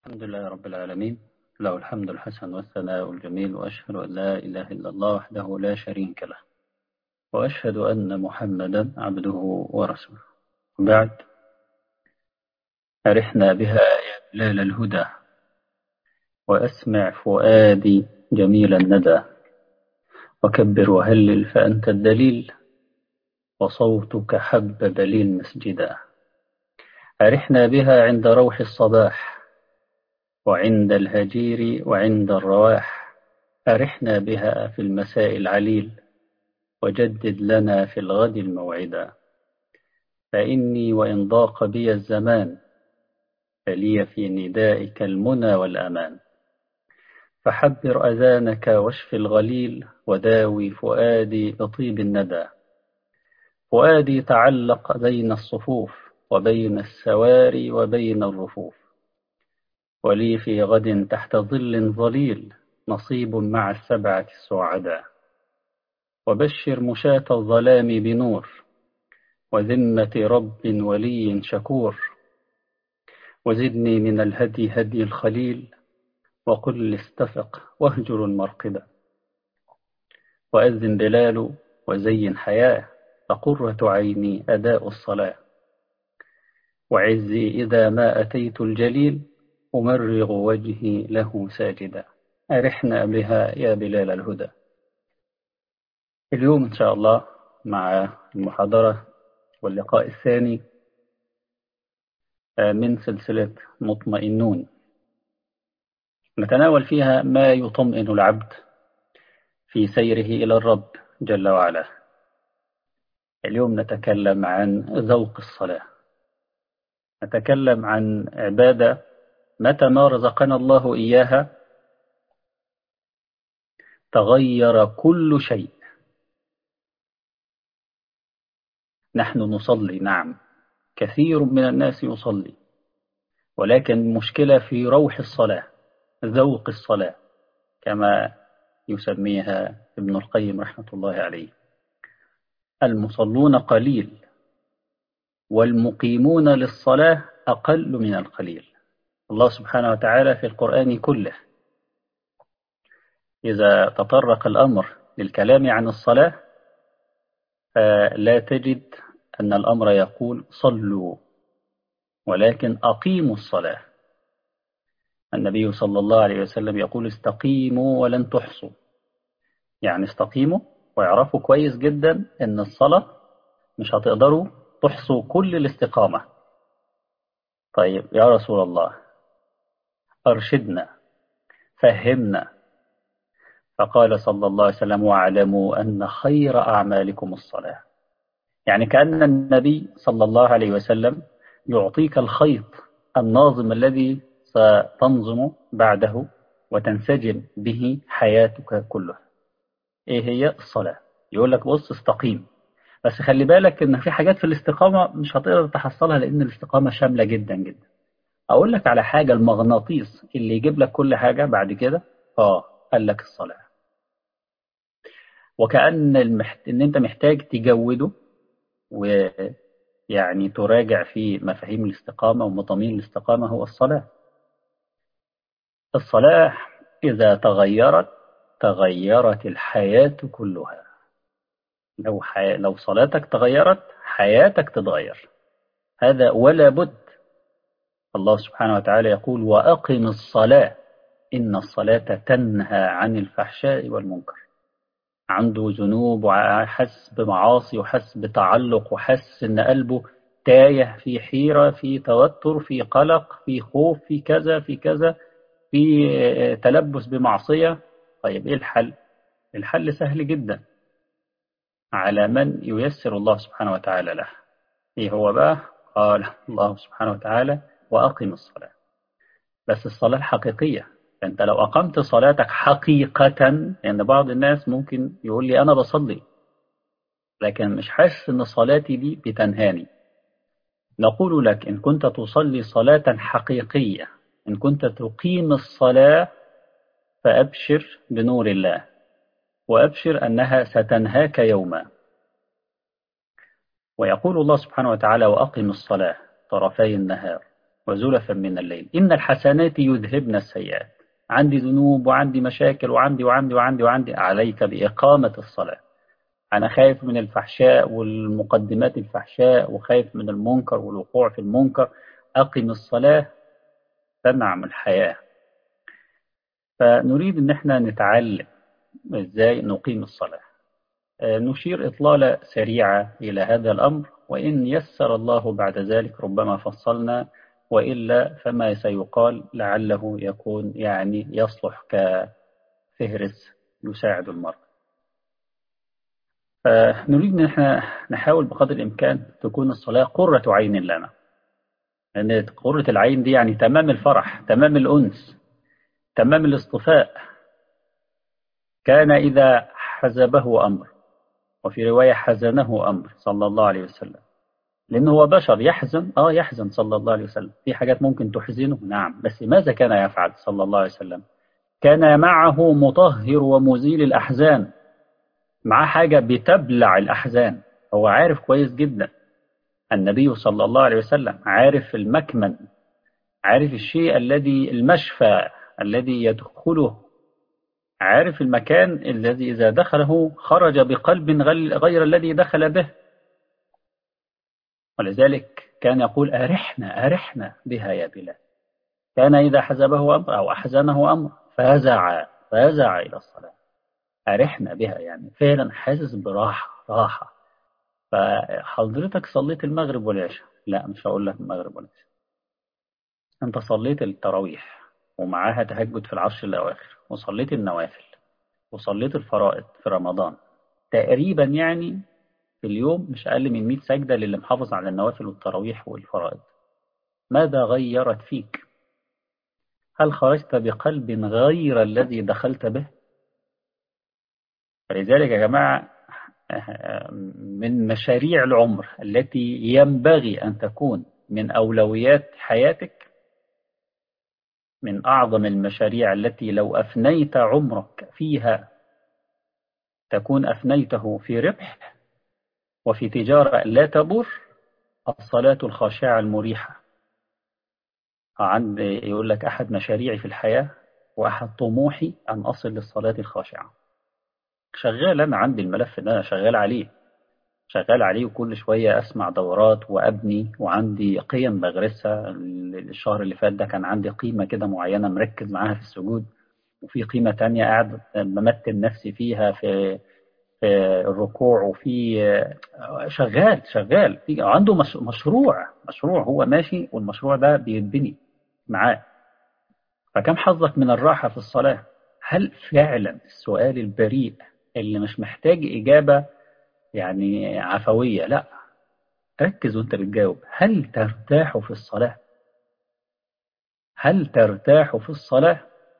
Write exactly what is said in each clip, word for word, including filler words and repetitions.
الحمد لله رب العالمين، له الحمد الحسن والثناء الجميل، وأشهد أن لا إله إلا الله وحده لا شريك له، وأشهد أن محمدا عبده ورسوله. بعد، أرحنا بها يا بلال الهدى، وأسمع فؤادي جميل الندى، وكبر وهلل فأنت الدليل، وصوتك حبب لي المسجدا. أرحنا بها عند روح الصباح، وعند الهجير وعند الرواح. أرحنا بها في المساء العليل، وجدد لنا في الغد الموعدا. فإني وإن ضاق بي الزمان، فلي في ندائك المنى والأمان. فحبر أذانك واشف الغليل، وداوي فؤادي بطيب الندى. فؤادي تعلق بين الصفوف، وبين السواري وبين الرفوف. ولي في غد تحت ظل ظليل، نصيب مع السبعة السعدا. وبشر مشاة الظلام بنور، وذمة رب ولي شكور. وزدني من الهدي هدي الخليل، وقل استفق واهجر المرقدا. وأذن بلال وزين حياه، فقرة عيني أداء الصلاة. وعزي إذا ما أتيت الجليل، أمرغ وجهي له ساجدا. أرحنا بها يا بلال الهدى. اليوم إن شاء الله مع المحاضرة واللقاء الثاني من سلسلة مطمئنون، نتناول فيها ما يطمئن العبد في سيره إلى الرب جل وعلا. اليوم نتكلم عن ذوق الصلاة، نتكلم عن عبادة متى ما رزقنا الله إياها تغير كل شيء. نحن نصلي، نعم، كثير من الناس يصلي، ولكن المشكلة في روح الصلاة، ذوق الصلاة كما يسميها ابن القيم رحمة الله عليه. المصلون قليل، والمقيمون للصلاة أقل من القليل. الله سبحانه وتعالى في القرآن كله إذا تطرق الأمر للكلام عن الصلاة، لا تجد أن الأمر يقول صلوا، ولكن أقيموا الصلاة. النبي صلى الله عليه وسلم يقول استقيموا ولن تحصوا، يعني استقيموا ويعرفوا كويس جدا أن الصلاة مش هتقدروا تحصوا كل الاستقامة. طيب يا رسول الله أرشدنا، فهمنا. فقال صلى الله عليه وسلم واعلموا أن خير أعمالكم الصلاة. يعني كأن النبي صلى الله عليه وسلم يعطيك الخيط الناظم الذي ستنظم بعده وتنسجم به حياتك كلها. إيه هي الصلاة؟ يقول لك بص استقيم، بس خلي بالك إن في حاجات في الاستقامة مش هتقدر تحصلها، لأن الاستقامة شاملة جدا جدا. أقول لك على حاجة، المغناطيس اللي يجيب لك كل حاجة بعد كده آه قال لك الصلاة. وكأن المحت... إن أنت محتاج تجوده، ويعني تراجع في مفاهيم الاستقامة ومضامين الاستقامة. هو الصلاة. الصلاة إذا تغيرت تغيرت الحياة كلها. لو حي... لو صلاتك تغيرت حياتك تتغير، هذا ولا بد. الله سبحانه وتعالى يقول وأقم الصلاة إن الصلاة تنهى عن الفحشاء والمنكر. عنده ذنوب وحس بمعاصي وحس بتعلق وحس إن قلبه تايه، في حيرة، في توتر، في قلق، في خوف، في كذا في كذا، في تلبس بمعصية. طيب إيه الحل؟ الحل سهل جدا على من ييسر الله سبحانه وتعالى له. إيه هو بقى؟ قال الله سبحانه وتعالى وأقم الصلاة، بس الصلاة الحقيقية. فأنت لو أقمت صلاتك حقيقة، لأن يعني بعض الناس ممكن يقول لي أنا بصلي لكن مش حاسس أن صلاتي دي بتنهاني. نقول لك إن كنت تصلي صلاة حقيقية، إن كنت تقيم الصلاة، فأبشر بنور الله، وأبشر أنها ستنهاك يوما. ويقول الله سبحانه وتعالى وأقم الصلاة طرفي النهار وزلفا من الليل إن الحسنات يذهبن السيئات. عندي ذنوب وعندي مشاكل وعندي وعندي وعندي وعندي، عليك بإقامة الصلاة. أنا خايف من الفحشاء والمقدمات الفحشاء، وخايف من المنكر والوقوع في المنكر، أقم الصلاة تنعم الحياة. فنريد أن احنا نتعلم إزاي نقيم الصلاة. نشير إطلالة سريعة إلى هذا الأمر، وإن يسر الله بعد ذلك ربما فصلنا، وإلا فما سيقال لعله يكون يعني يصلح كفهرس يساعد المرء. فنريد أن احنا نحاول بقدر الإمكان تكون الصلاة قرة عين لنا، لأن قرة العين دي يعني تمام الفرح، تمام الأنس، تمام الاصطفاء. كان إذا حزبه أمر، وفي رواية حزنه أمر صلى الله عليه وسلم، لأنه هو بشر يحزن، آه يحزن صلى الله عليه وسلم، في حاجات ممكن تحزنه نعم، بس ماذا كان يفعل صلى الله عليه وسلم؟ كان معه مطهر ومزيل الأحزان، معاه حاجة بتبلع الأحزان. هو عارف كويس جدا، النبي صلى الله عليه وسلم عارف المكمن، عارف الشيء الذي المشفى الذي يدخله، عارف المكان الذي إذا دخله خرج بقلب غير الذي دخل به. ولذلك كان يقول أرحنا أرحنا بها يا بلال. كان إذا حزبه أمر أو أحزنه أمر فزع فزع إلى الصلاة. أرحنا بها يعني فعلا حاسس براحة راحة. فحضرتك صليت المغرب والعشاء، لا مش هقول لك المغرب والعشاء، أنت صليت التراويح ومعاها تهجد في العشر الأواخر، وصليت النوافل، وصليت الفرائض في رمضان تقريبا، يعني في اليوم مش أقل من مئة سجدة للي محافظ على النوافل والتراويح والفرائض. ماذا غيرت فيك؟ هل خرجت بقلب غير الذي دخلت به؟ فلذلك يا جماعة من مشاريع العمر التي ينبغي أن تكون من أولويات حياتك، من أعظم المشاريع التي لو أفنيت عمرك فيها تكون أفنيته في ربح وفي تجارة لا تبور، الصلاة الخاشعة المريحة. عند يقول لك أحد مشاريعي في الحياة وأحد طموحي أن أصل للصلاة الخاشعة. شغال أنا عندي الملف ده، أنا شغال عليه شغال عليه وكل شوية أسمع دورات وأبني، وعندي قيم بغرسها. الشهر اللي فات ده كان عندي قيمة كده معينة مركز معاها في السجود، وفي قيمة تانية قاعد بمتن نفسي فيها في في الركوع، وفي شغال شغال في عنده مشروع مشروع هو ماشي، والمشروع ده بيتبني معاه. فكم حظك من الراحة في الصلاة؟ هل فعلا السؤال البريء اللي مش محتاج إجابة يعني عفوية، لا ركز وانت بتجاوب، هل ترتاح في الصلاة؟ هل ترتاح في الصلاة؟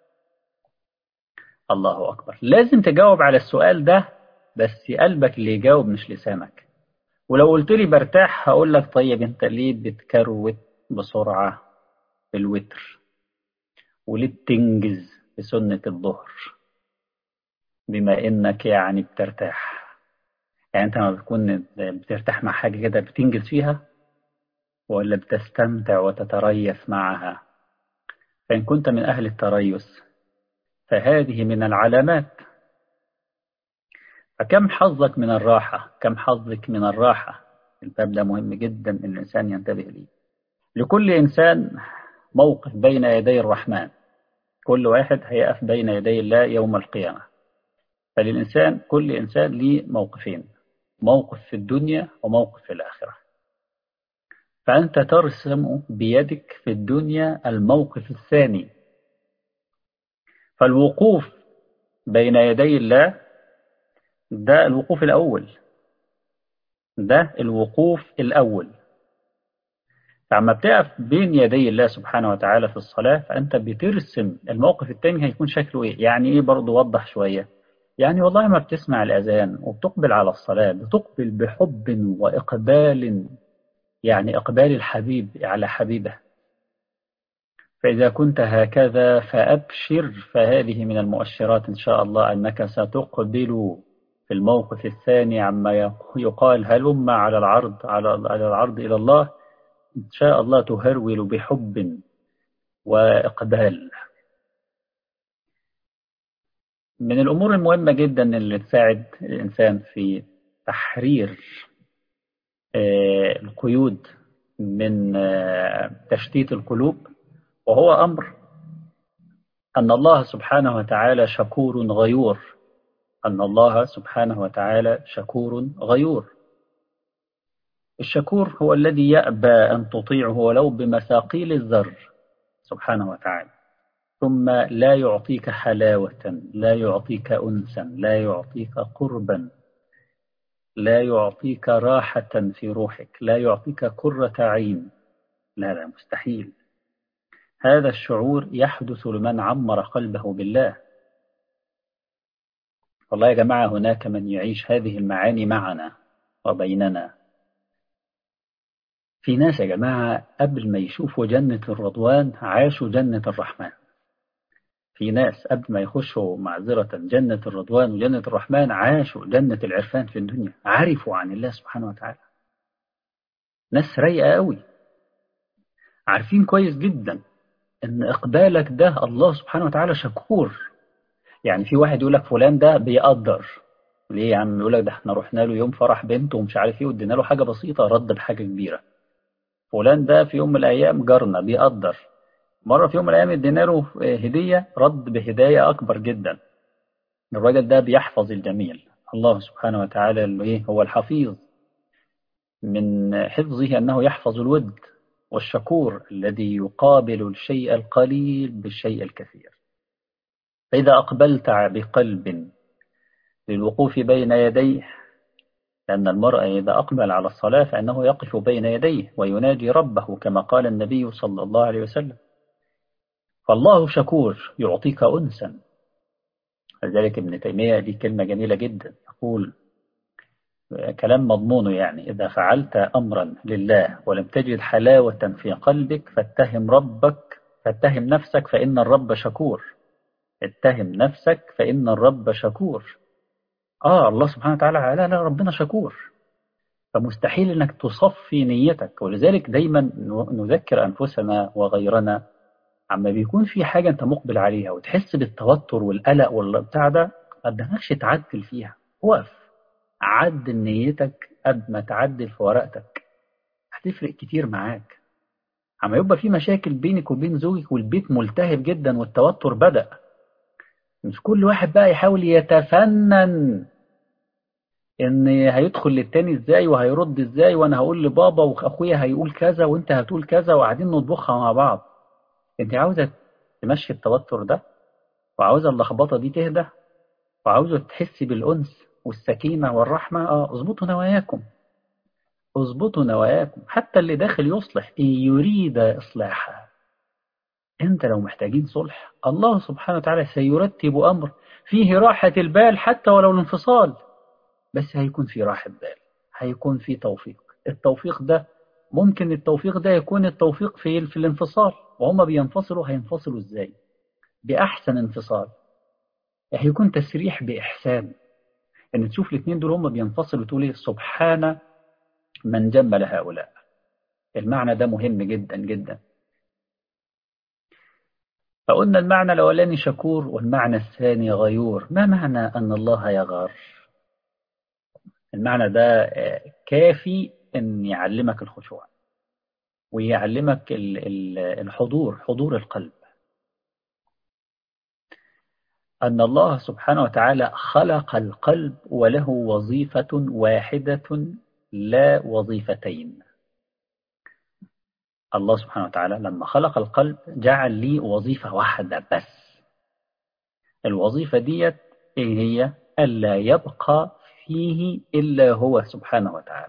الله أكبر. لازم تجاوب على السؤال ده، بس قلبك اللي يجاوب مش لسانك. ولو قلت لي برتاح هقول لك طيب انت ليه بتكروت بسرعة في الوتر، وليه بتنجز في سنة الظهر بما انك يعني بترتاح؟ يعني انت ما بتكون بترتاح مع حاجة كده بتنجز فيها، ولا بتستمتع وتتريث معها؟ فإن كنت من أهل التريث فهذه من العلامات. فكم حظك من الراحة؟ كم حظك من الراحة؟ الباب ده مهم جدا إن الإنسان ينتبه ليه. لكل إنسان موقف بين يدي الرحمن، كل واحد هيقف بين يدي الله يوم القيامة. فللإنسان كل إنسان ليه موقفين، موقف في الدنيا وموقف في الآخرة. فأنت ترسم بيدك في الدنيا الموقف الثاني. فالوقوف بين يدي الله ده الوقوف الأول، ده الوقوف الأول. فعما بتقف بين يدي الله سبحانه وتعالى في الصلاة، فأنت بترسم الموقف الثاني هيكون شكله إيه. يعني إيه برضو؟ وضح شوية. يعني والله ما بتسمع الأذان وبتقبل على الصلاة، بتقبل بحب وإقبال، يعني إقبال الحبيب على حبيبه. فإذا كنت هكذا فأبشر، فهذه من المؤشرات إن شاء الله أنك ستقبل في الموقف الثاني عما يقال هلم على العرض على العرض إلى الله، إن شاء الله تهرول بحب وإقبال. من الأمور المهمة جدا اللي تساعد الإنسان في تحرير القيود من تشتيت القلوب، وهو أمر أن الله سبحانه وتعالى شكور غيور. أن الله سبحانه وتعالى شكور غيور. الشكور هو الذي يأبى أن تطيعه ولو بمثاقيل الذر سبحانه وتعالى، ثم لا يعطيك حلاوة، لا يعطيك أنسا، لا يعطيك قربا، لا يعطيك راحة في روحك، لا يعطيك قرة عين. لا لا، مستحيل. هذا الشعور يحدث لمن عمر قلبه بالله. والله يا جماعة هناك من يعيش هذه المعاني معنا وبيننا. في ناس يا جماعة قبل ما يشوفوا جنة الرضوان عاشوا جنة الرحمن. في ناس قبل ما يخشوا معذرة جنة الرضوان وجنة الرحمن عاشوا جنة العرفان في الدنيا، عرفوا عن الله سبحانه وتعالى. ناس رايقة قوي، عارفين كويس جدا ان اقبالك ده الله سبحانه وتعالى شكور. يعني في واحد يقول لك فلان ده بيقدر. ليه يا عم؟ يقول لك ده احنا رحنا له يوم فرح بنته ومش عارف ايه وادينا له حاجة بسيطة رد بحاجة كبيرة. فلان ده في يوم من الايام جارنا بيقدر. مرة في يوم من الايام ادينا له هدية رد بهداية اكبر جدا. الراجل ده بيحفظ الجميل. الله سبحانه وتعالى اللي ايه هو الحفيظ، من حفظه انه يحفظ الود، والشكور الذي يقابل الشيء القليل بالشيء الكثير. فإذا أقبلت بقلب للوقوف بين يديه، لأن المرء إذا أقبل على الصلاة فإنه يقف بين يديه ويناجي ربه كما قال النبي صلى الله عليه وسلم. فالله شكور يعطيك أنسا. لذلك ابن تيمية دي كلمة جميلة جدا، يقول كلام مضمونه يعني: إذا فعلت أمرا لله ولم تجد حلاوة في قلبك فاتهم ربك، فاتهم نفسك فإن الرب شكور. اتهم نفسك فإن الرب شكور. آه الله سبحانه وتعالى لا لا ربنا شكور. فمستحيل أنك تصفي نيتك. ولذلك دايما نذكر أنفسنا وغيرنا عما بيكون في حاجة أنت مقبل عليها وتحس بالتوتر والقلق والبتاع ده، ما تدهكش تعدل فيها. وقف عدل نيتك قبل ما تعدل في ورقتك، هتفرق كتير معاك. عما يبقى في مشاكل بينك وبين زوجك والبيت ملتهب جدا والتوتر بدأ، مش كل واحد بقى يحاول يتفنن ان هيدخل للتاني ازاي وهيرد ازاي، وانا هقول لبابا واخويا هيقول كذا وانت هتقول كذا وقاعدين نطبخها مع بعض. انت عاوزة تمشي التوتر ده، وعاوزة اللخبطة دي تهدى، وعاوزة تحسي بالأنس والسكينة والرحمة. اه اظبطوا نواياكم، اظبطوا نواياكم. حتى اللي داخل يصلح إن يريد إصلاحا. انت لو محتاجين صلح الله سبحانه وتعالى سيرتب أمر فيه راحة البال، حتى ولو الانفصال، بس هيكون في راحة بال، هيكون في توفيق. التوفيق ده ممكن التوفيق ده يكون التوفيق في في الانفصال، وهم بينفصلوا هينفصلوا ازاي؟ بأحسن انفصال. هيكون تسريح بإحسان، ان تشوف الاثنين دول هم بينفصلوا تقول ايه؟ سبحان من جمل هؤلاء. المعنى ده مهم جدا جدا. فقلنا المعنى الأولاني شكور، والمعنى الثاني غيور. ما معنى أن الله يغار؟ المعنى ده كافي أن يعلمك الخشوع ويعلمك الحضور، حضور القلب. أن الله سبحانه وتعالى خلق القلب وله وظيفة واحدة لا وظيفتين. الله سبحانه وتعالى لما خلق القلب جعل لي وظيفة واحدة بس. الوظيفة ديت إيه هي؟ ألا يبقى فيه إلا هو سبحانه وتعالى.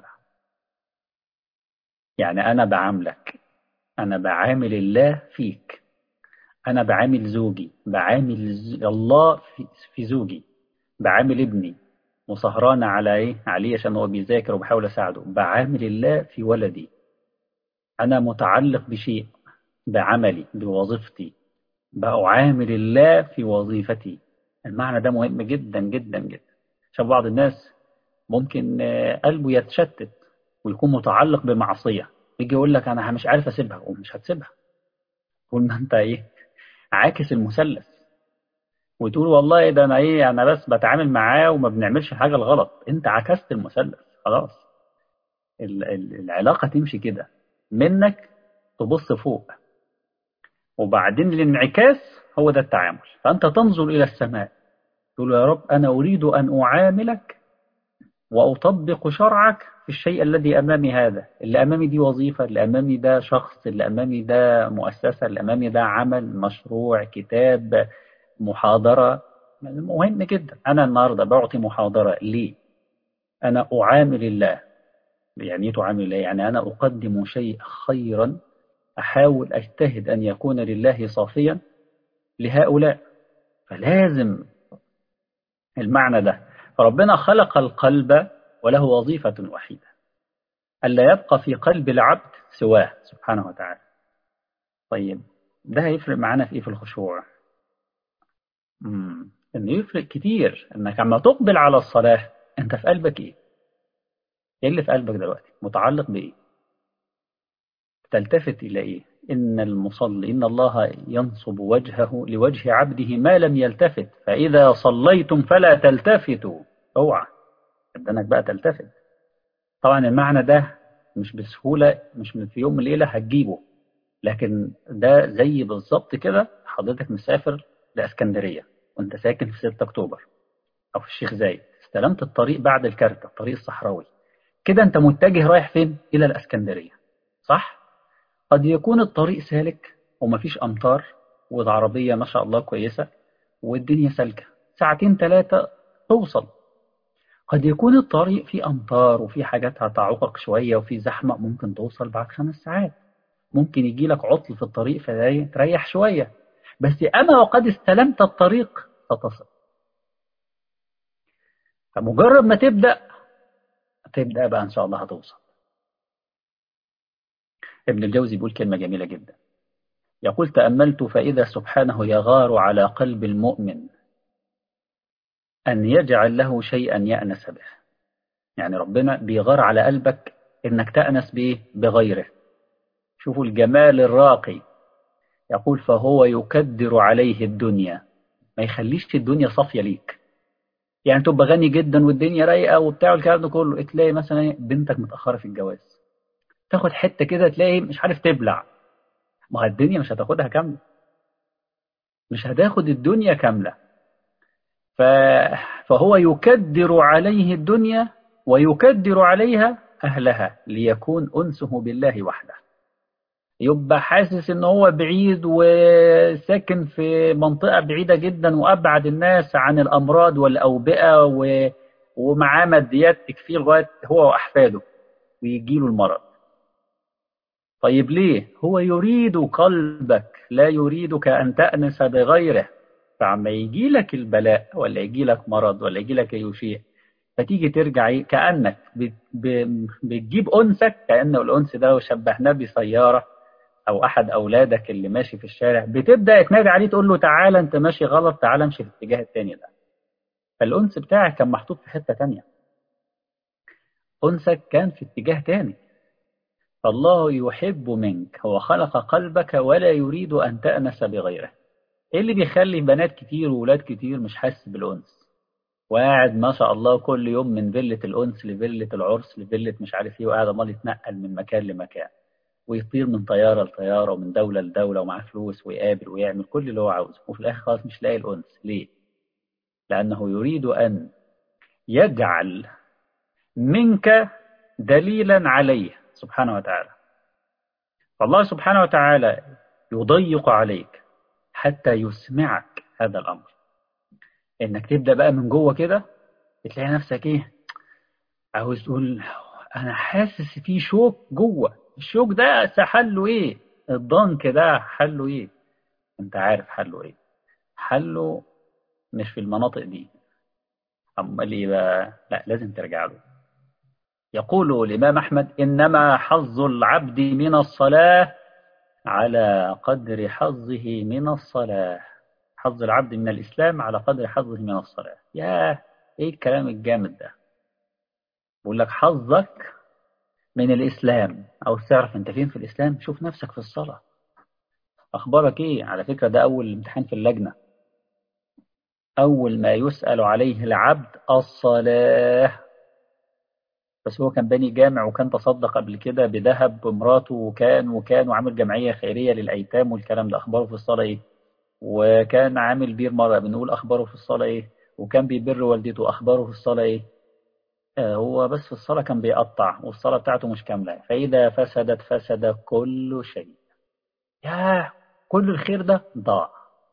يعني أنا بعاملك، أنا بعامل الله فيك، أنا بعامل زوجي، بعامل الله في, في زوجي، بعامل ابني وسهران على إيه؟ عليه عشان هو بيذاكر وبحاول أساعده، بعامل الله في ولدي. أنا متعلق بشيء، بعملي، بوظيفتي، بعامل الله في وظيفتي. المعنى ده مهم جدا جدا جدا. عشان بعض الناس ممكن قلبه يتشتت ويكون متعلق بمعصية، يجي يقول لك أنا مش عارف أسيبها، ومش هتسيبها طول ما أنت إيه، عاكس المثلث، وتقول والله ده أنا إيه، أنا بس بتعامل معاه وما بنعملش حاجة الغلط. أنت عكست المثلث خلاص. ال- ال- العلاقة تمشي كده، منك تبص فوق، وبعدين الانعكاس هو ده التعامل. فأنت تنظر إلى السماء تقول يا رب أنا أريد أن أعاملك وأطبق شرعك في الشيء الذي أمامي. هذا اللي أمامي دي وظيفة، اللي أمامي ده شخص، اللي أمامي ده مؤسسة، اللي أمامي ده عمل، مشروع، كتاب، محاضرة. مهم جدا. أنا النهاردة بعطي محاضرة ليه؟ أنا أعامل الله. يعني إيه تعامل الله؟ يعني أنا أقدم شيء خيرا، أحاول أجتهد أن يكون لله صافيا لهؤلاء. فلازم المعنى ده. فربنا خلق القلب وله وظيفة وحيدة، ألا يبقى في قلب العبد سواه سبحانه وتعالى. طيب ده هيفرق معانا في إيه في الخشوع؟ مم. إنه يفرق كتير إنك عما تقبل على الصلاة أنت في قلبك إيه؟ إيه اللي في قلبك دلوقتي؟ متعلق بإيه؟ تلتفت إلى إيه؟ إن المصلي إن الله ينصب وجهه لوجه عبده ما لم يلتفت، فإذا صليتم فلا تلتفتوا. اوعى بدنك بقى تلتفت. طبعا المعنى ده مش بسهولة، مش من في يوم وليلة هتجيبه، لكن ده زي بالظبط كده حضرتك مسافر لإسكندرية وانت ساكن في ستة أكتوبر أو في الشيخ زايد، استلمت الطريق بعد الكارتة، الطريق الصحراوي، كده انت متجه رايح فين؟ إلى الإسكندرية، صح؟ قد يكون الطريق سالك ومفيش أمطار والعربية ما شاء الله كويسة والدنيا سالكة، ساعتين ثلاثة توصل. قد يكون الطريق فيه أمطار وفي حاجات هتعوقك شوية وفي زحمة، ممكن توصل بعد خمس ساعات. ممكن يجي لك عطل في الطريق فتريح شوية، بس أما وقد استلمت الطريق فتصل. فمجرد ما تبدأ تبدأ بقى إن شاء الله هتوصل. ابن الجوزي بيقول كلمة جميلة جدا، يقول تأملت فإذا سبحانه يغار على قلب المؤمن أن يجعل له شيئا يأنس به. يعني ربنا بيغار على قلبك إنك تأنس بإيه؟ بغيره. شوفوا الجمال الراقي. يقول فهو يكدر عليه الدنيا، ما يخليش الدنيا صافية ليك. يعني تبقى غني جدا والدنيا رايقة وبتاع الكلام ده كله، تلاقي مثلا بنتك متأخرة في الجواز، تاخد حتة كده تلاقي مش عارف تبلع. ما هي الدنيا مش هتاخدها كاملة، مش هتاخد الدنيا كاملة. ف... فهو يكدر عليه الدنيا ويكدر عليها أهلها ليكون أنسه بالله وحده. يبقى حاسس ان هو بعيد وساكن في منطقة بعيدة جدا وأبعد الناس عن الأمراض والأوبئة و... ومعاه ماديات تكفيه لغاية هو وأحفاده ويجيله المرض. طيب ليه؟ هو يريد قلبك، لا يريدك أن تأنس بغيره. فعما يجي لك البلاء ولا يجي لك مرض ولا يجي لك أي شيء، فتيجي ترجع إيه؟ كأنك بت... ب... بتجيب أنسك، كأن الأنس ده لو شبهناه بسيارة او احد اولادك اللي ماشي في الشارع، بتبدا تنادي عليه تقول له تعالى انت ماشي غلط، تعالى امشي في الاتجاه التاني ده. فالانس بتاعك كان محطوط في حته تانية، انسك كان في اتجاه تاني. فالله يحب منك، هو خلق قلبك ولا يريد ان تأنس بغيره. ايه اللي بيخلي بنات كتير وولاد كتير مش حاسس بالانس، وقاعد ما شاء الله كل يوم من فيلة الانس لفيلة العرس لفيلة مش عارف ايه، وقاعد امال يتنقل من مكان لمكان ويطير من طيارة لطيارة ومن دولة لدولة ومعاه فلوس ويقابل ويعمل كل اللي هو عاوزه، وفي الآخر خلاص مش لاقي الأنس. ليه؟ لأنه يريد أن يجعل منك دليلا عليه سبحانه وتعالى. فالله سبحانه وتعالى يضيق عليك حتى يسمعك هذا الأمر، إنك تبدأ بقى من جوه كده تلاقي نفسك إيه، عاوز تقول أنا حاسس في شوك جوه. الشوك ده حله إيه؟ الضنك ده حله إيه؟ أنت عارف حله إيه؟ حله مش في المناطق دي. أمال إيه بقى؟ لا لازم ترجع له. يقول الإمام أحمد إنما حظ العبد من الصلاة على قدر حظه من الصلاة. حظ العبد من الإسلام على قدر حظه من الصلاة. ياه إيه الكلام الجامد ده. بقول لك حظك من الإسلام، أو تعرف أنت فين في الإسلام، شوف نفسك في الصلاة أخبارك إيه. على فكرة ده أول امتحان في اللجنة، أول ما يسأل عليه العبد الصلاة. بس هو كان بني جامع، وكان تصدق قبل كده بذهب بمراته، وكان وكان وعامل جمعية خيرية للأيتام والكلام ده، أخباره في الصلاة إيه؟ وكان عامل بير مرة، بنقول أخباره في الصلاة إيه؟ وكان بيبر والدته، أخباره في الصلاة إيه؟ آه، هو بس في الصلاة كان بيقطع، والصلاة بتاعته مش كاملة. فإذا فسدت فسد كل شيء. ياه، كل الخير ده ضاع.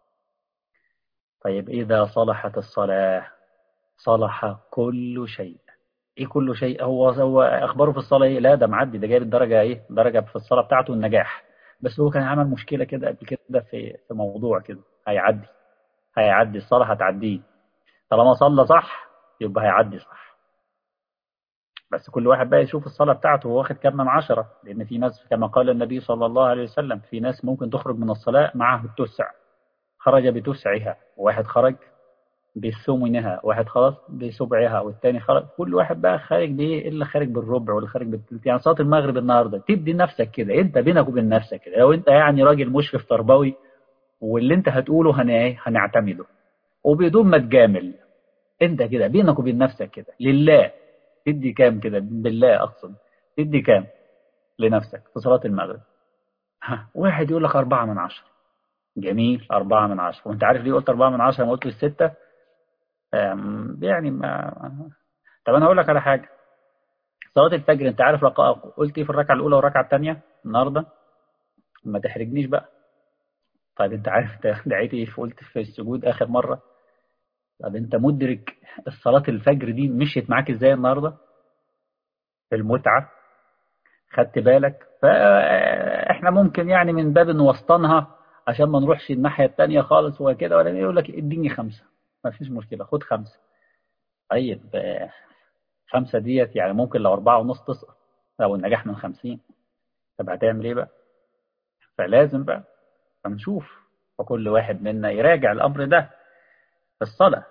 طيب إذا صلحت الصلاة صلح كل شيء. إيه كل شيء؟ هو هو أخباره في الصلاة إيه؟ لا ده معدي، ده جايب الدرجة إيه؟ درجة في الصلاة بتاعته النجاح. بس هو كان عمل مشكلة كده قبل كده في في موضوع كده. هيعدي، هيعدي الصلاة هتعديه. طالما صلى صح يبقى هيعدي صح. بس كل واحد بقى يشوف الصلاة بتاعته هو واخد كام من عشرة، لأن في ناس كما قال النبي صلى الله عليه وسلم، في ناس ممكن تخرج من الصلاة معه التسع، خرج بتسعها، وواحد خرج بثمنها، واحد خلاص بسبعها، والتاني خرج. كل واحد بقى خارج بايه، اللي خارج بالربع واللي خارج بالثلث. يعني صلاه المغرب النهارده تدي نفسك كده، انت بينك وبين نفسك كده، لو انت يعني راجل مشرف تربوي، واللي انت هتقوله هن ايه هنعتمده، وبدون ما تجامل، انت كده بينك وبين نفسك كده لله، تدي كام كده بالله اقصد، تدي كام لنفسك في صلاه المغرب؟ ها، واحد يقول لك أربعة من عشرة. جميل، أربعة من عشرة. وأنت عارف ليه قلت أربعة من عشرة ما قلت الستة؟ أم، يعني ما. طب أنا هقول لك على حاجة. صلاة الفجر أنت عارف رقائق قلت إيه في الركعة الأولى والركعة الثانية النهاردة؟ ما تحرجنيش بقى. طيب أنت عارف أنت دعيت إيه قلت في السجود آخر مرة؟ طب أنت مدرك الصلاة الفجر دي مشيت معاك إزاي النهاردة؟ في المتعة، خدت بالك؟ فإحنا ممكن يعني من باب نوسطنها عشان ما نروحش الناحية التانية خالص وكده، ولا يقول لك اديني خمسة، ما فيش مشكلة خد خمسة. طيب آه، خمسة ديت يعني ممكن لو أربعة ونص تسقط، لو النجاح من خمسين. طب هتعمل إيه بقى؟ فلازم بقى فنشوف، وكل واحد منا يراجع الأمر ده في الصلاة.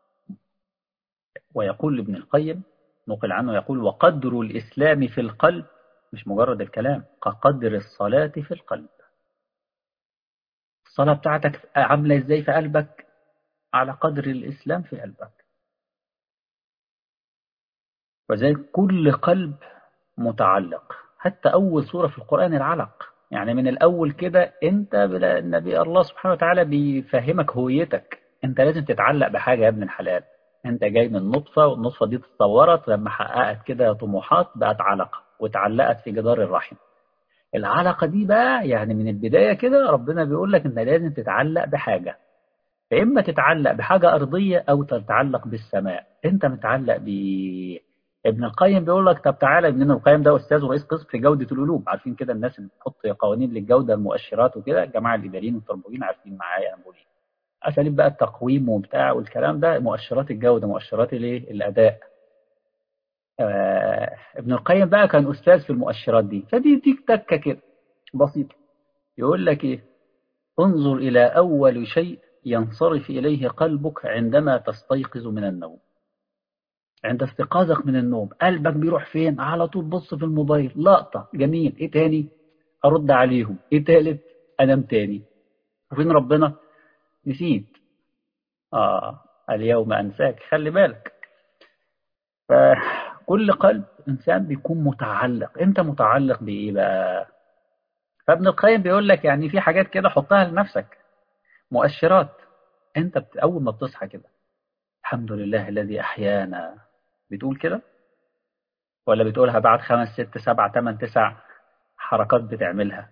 ويقول ابن القيم، نقل عنه يقول: وقدر الإسلام في القلب، مش مجرد الكلام، كقدر الصلاة في القلب. الصلاة بتاعتك عاملة إزاي في قلبك؟ على قدر الإسلام في قلبك. وذلك كل قلب متعلق، حتى أول سورة في القرآن العلق. يعني من الأول كده أنت بلا النبي الله سبحانه وتعالى بيفهمك هويتك، أنت لازم تتعلق بحاجة يا ابن الحلال. أنت جاي من نطفة، والنطفة دي تطورت لما حققت كده طموحات بقت علقة، واتعلقت في جدار الرحم. العلقة دي بقى يعني من البداية كده ربنا بيقول لك أنت لازم تتعلق بحاجة، فإما تتعلق بحاجة أرضية أو تتعلق بالسماء. أنت متعلق ب. ابن القيم بيقول لك طب تعالى، ابن القيم ده أستاذ ورئيس قسم في جودة العلوم، عارفين كده الناس اللي بتحط قوانين للجودة، المؤشرات وكده، الجماعة الإداريين والتربويين عارفين معايا أنا بقول إيه. أساليب بقى التقويم وبتاع والكلام ده، مؤشرات الجودة، مؤشرات الإيه الأداء. آه ابن القيم بقى كان أستاذ في المؤشرات دي، فبيديك تكة كده بسيطة. يقول لك إيه؟ انظر إلى أول شيء ينصرف إليه قلبك عندما تستيقظ من النوم. عند استيقاظك من النوم قلبك بيروح فين؟ على طول بص في الموبايل، لقطة جميل، إيه تاني؟ أرد عليهم، إيه تالت؟ أنام تاني. وفين ربنا؟ نسيت. آه اليوم أنساك، خلي بالك. فكل قلب إنسان بيكون متعلق. أنت متعلق بإيه بقى؟ فابن القيم بيقول لك يعني في حاجات كده حطها لنفسك، مؤشرات. أنت بت... أول ما بتصحى كده، الحمد لله الذي أحيانا، بتقول كده؟ ولا بتقولها بعد خمس ست سبع تمن تسع حركات بتعملها؟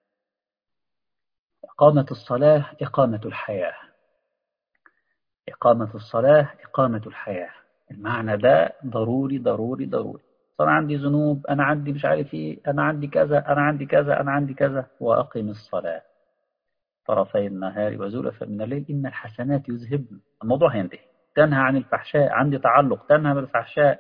إقامة الصلاة إقامة الحياة. إقامة الصلاة إقامة الحياة. المعنى ده ضروري ضروري ضروري. أنا عندي ذنوب، أنا عندي مش عارف إيه، أنا عندي كذا، أنا عندي كذا، أنا عندي كذا. وأقم الصلاة طرفي النهار وزلفا من الليل إن الحسنات يذهبن. الموضوع هينتهي. تنهى عن الفحشاء، عندي تعلق، تنهى بالفحشاء.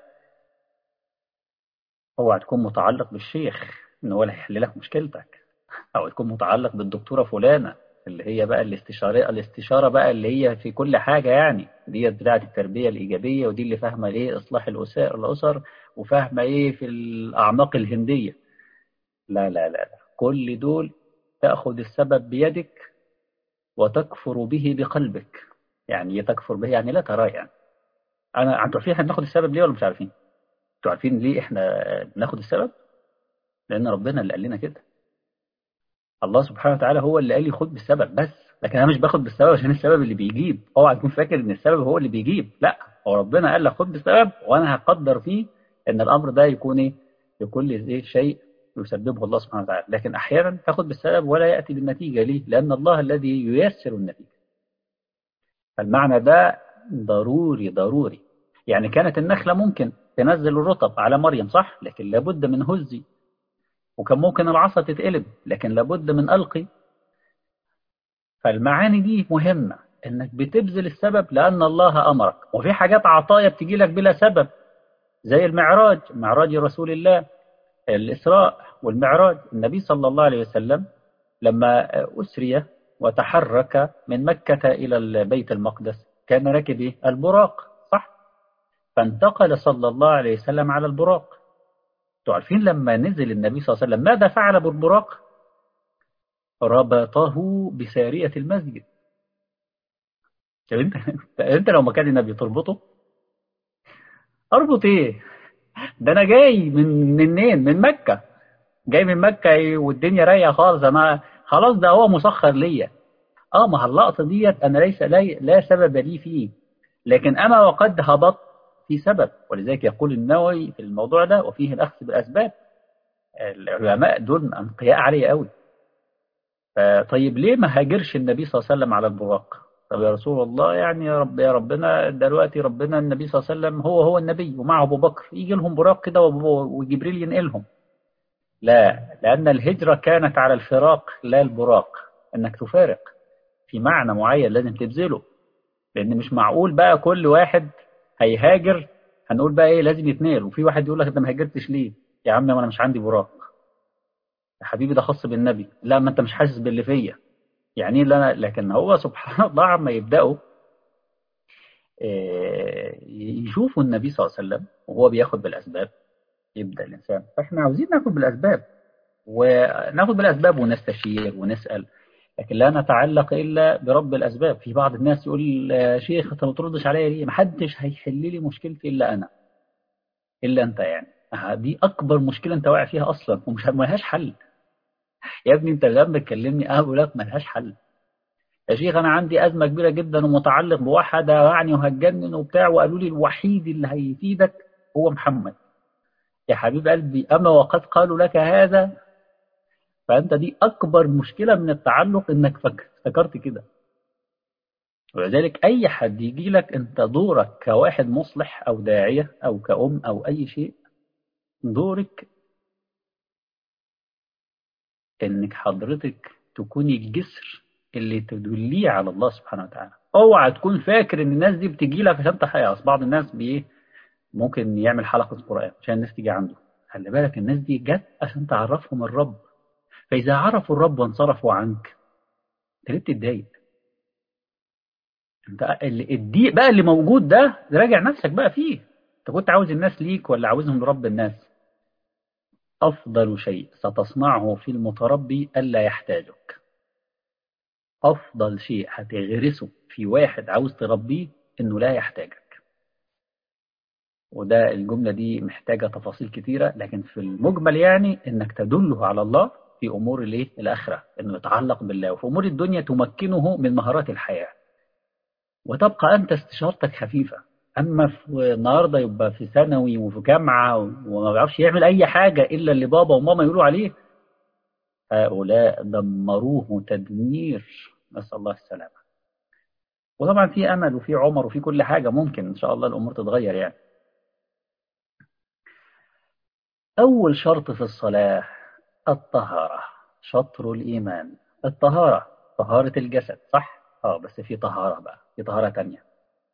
اوعى تكون متعلق بالشيخ ان هو اللي هيحل لك مشكلتك، او تكون متعلق بالدكتوره فلانه اللي هي بقى الاستشارة الاستشارة بقى اللي هي في كل حاجة، يعني دي بتاعة التربية الإيجابية، ودي اللي فاهمة إيه إصلاح الأسر الأسر وفاهمة إيه في الأعماق الهندية. لا لا لا لا، كل دول تأخذ السبب بيدك وتكفر به بقلبك. يعني إيه تكفر به؟ يعني لا تراه. يعني أنا أنتوا عارفين إحنا بناخد السبب ليه ولا مش عارفين؟ أنتوا عارفين ليه إحنا بناخد السبب؟ لأن ربنا اللي قال لنا كده. الله سبحانه وتعالى هو اللي قال لي خد بالسبب بس، لكن انا مش باخد بالسبب عشان السبب اللي بيجيب. اوعى تكون فاكر ان السبب هو اللي بيجيب، لا، هو ربنا قال لك خد بالسبب وانا هقدر فيه ان الامر ده يكون ايه، يكون لي ايه شيء يسببه الله سبحانه وتعالى. لكن احيانا تاخد بالسبب ولا ياتي بالنتيجه. ليه؟ لان الله الذي ييسر النتيجه. فالمعنى ده ضروري ضروري. يعني كانت النخله ممكن تنزل الرطب على مريم صح، لكن لابد من هزي. وكان ممكن العصا تتقلب، لكن لابد من القي. فالمعاني دي مهمة، انك بتبذل السبب لان الله امرك. وفي حاجات عطايا بتجي لك بلا سبب، زي المعراج، معراج رسول الله، الاسراء والمعراج. النبي صلى الله عليه وسلم لما اسري وتحرك من مكة الى البيت المقدس كان راكب ايه؟ البراق صح. فانتقل صلى الله عليه وسلم على البراق. تعرفين لما نزل النبي صلى الله عليه وسلم ماذا فعل بالبراق؟ ربطه بسارية المسجد. طب انت انت لو مكان النبي تربطه؟ اربط ايه؟ ده انا جاي من منين؟ من مكة. جاي من مكة والدنيا رايقة خالص، انا خلاص ده هو مسخر ليا. اه ما اللقطة ديت انا ليس لا, لا سبب لي فيه، لكن انا وقد هبط في سبب. ولذلك يقول النووي في الموضوع ده وفيه الاخذ بالاسباب. العلماء دول انقياء عليه قوي. طيب ليه ما هاجرش النبي صلى الله عليه وسلم على البراق؟ طب يا رسول الله، يعني يا رب يا ربنا دلوقتي ربنا النبي صلى الله عليه وسلم هو هو النبي ومع أبو بكر يجي لهم براق كده وجبريل ينقلهم. لا، لأن الهجرة كانت على الفراق لا البراق. إنك تفارق في معنى معين لازم تبذله. لأن مش معقول بقى كل واحد هيهاجر هنقول بقى إيه لازم يتنقل، وفي واحد يقول لك أنت ما هاجرتش ليه؟ يا عم ما أنا مش عندي براق. يا حبيبي ده خاص بالنبي. لا، ما أنت مش حاسس باللي فيا. يعني ايه؟ لا، لكن هو سبحان الله عما يبداوا يشوفوا النبي صلى الله عليه وسلم وهو بياخد بالاسباب، يبدا الانسان. فاحنا عاوزين ناخد بالاسباب، وناخد بالاسباب ونستشير ونسال، لكن لا نتعلق الا برب الاسباب. في بعض الناس يقول يا شيخ انت ما تردش عليا ليه؟ ما حدش هيحل لي مشكلتي الا انا، الا انت. يعني دي اكبر مشكله انت واقع فيها اصلا ومش ملهاش حل. يا ابني انت لما بتكلمني اقول لك ملهاش حل. يا شيخ أنا عندي أزمة كبيرة جدا ومتعلق بواحدة يعني وهتجنن وبتاع، وقالوا لي الوحيد اللي هيفيدك هو محمد. يا حبيب قلبي أما وقد قالوا لك هذا، فأنت دي أكبر مشكلة من التعلق إنك فكرت كده. ولذلك أي حد يجي لك أنت دورك كواحد مصلح أو داعية أو كأم أو أي شيء، دورك إنك حضرتك تكوني الجسر اللي تدليه على الله سبحانه وتعالى. اوعى تكون فاكر ان الناس دي بتجي لك عشان تحيص. بعض الناس بي ممكن يعمل حلقة قرآن عشان الناس تيجي عنده. خلي بالك الناس دي جت عشان تعرفهم الرب. فإذا عرفوا الرب وانصرفوا عنك انت ليه بتتضايق؟ انت الضيق بقى اللي موجود ده راجع نفسك بقى فيه. انت كنت عاوز الناس ليك ولا عاوزهم لرب الناس؟ أفضل شيء ستصنعه في المتربي ألا يحتاجك. أفضل شيء هتغرسه في واحد عاوز تربيه إنه لا يحتاجك. وده الجملة دي محتاجة تفاصيل كتيرة، لكن في المجمل يعني إنك تدله على الله في أمور الإيه؟ الآخرة، إنه يتعلق بالله، وفي أمور الدنيا تمكنه من مهارات الحياة، وتبقى أنت استشارتك خفيفة. أما في النهاردة يبقى في ثانوي وفي جامعة وما بيعرفش يعمل أي حاجة إلا اللي بابا وماما يقولوا عليه، هؤلاء دمروه تدمير، نسأل الله السلامة. وطبعا في أمل وفي عمر وفي كل حاجة، ممكن إن شاء الله الأمور تتغير يعني. أول شرط في الصلاة الطهارة، شطر الإيمان. الطهارة طهارة الجسد صح؟ اه بس في طهارة بقى، في طهارة تانية.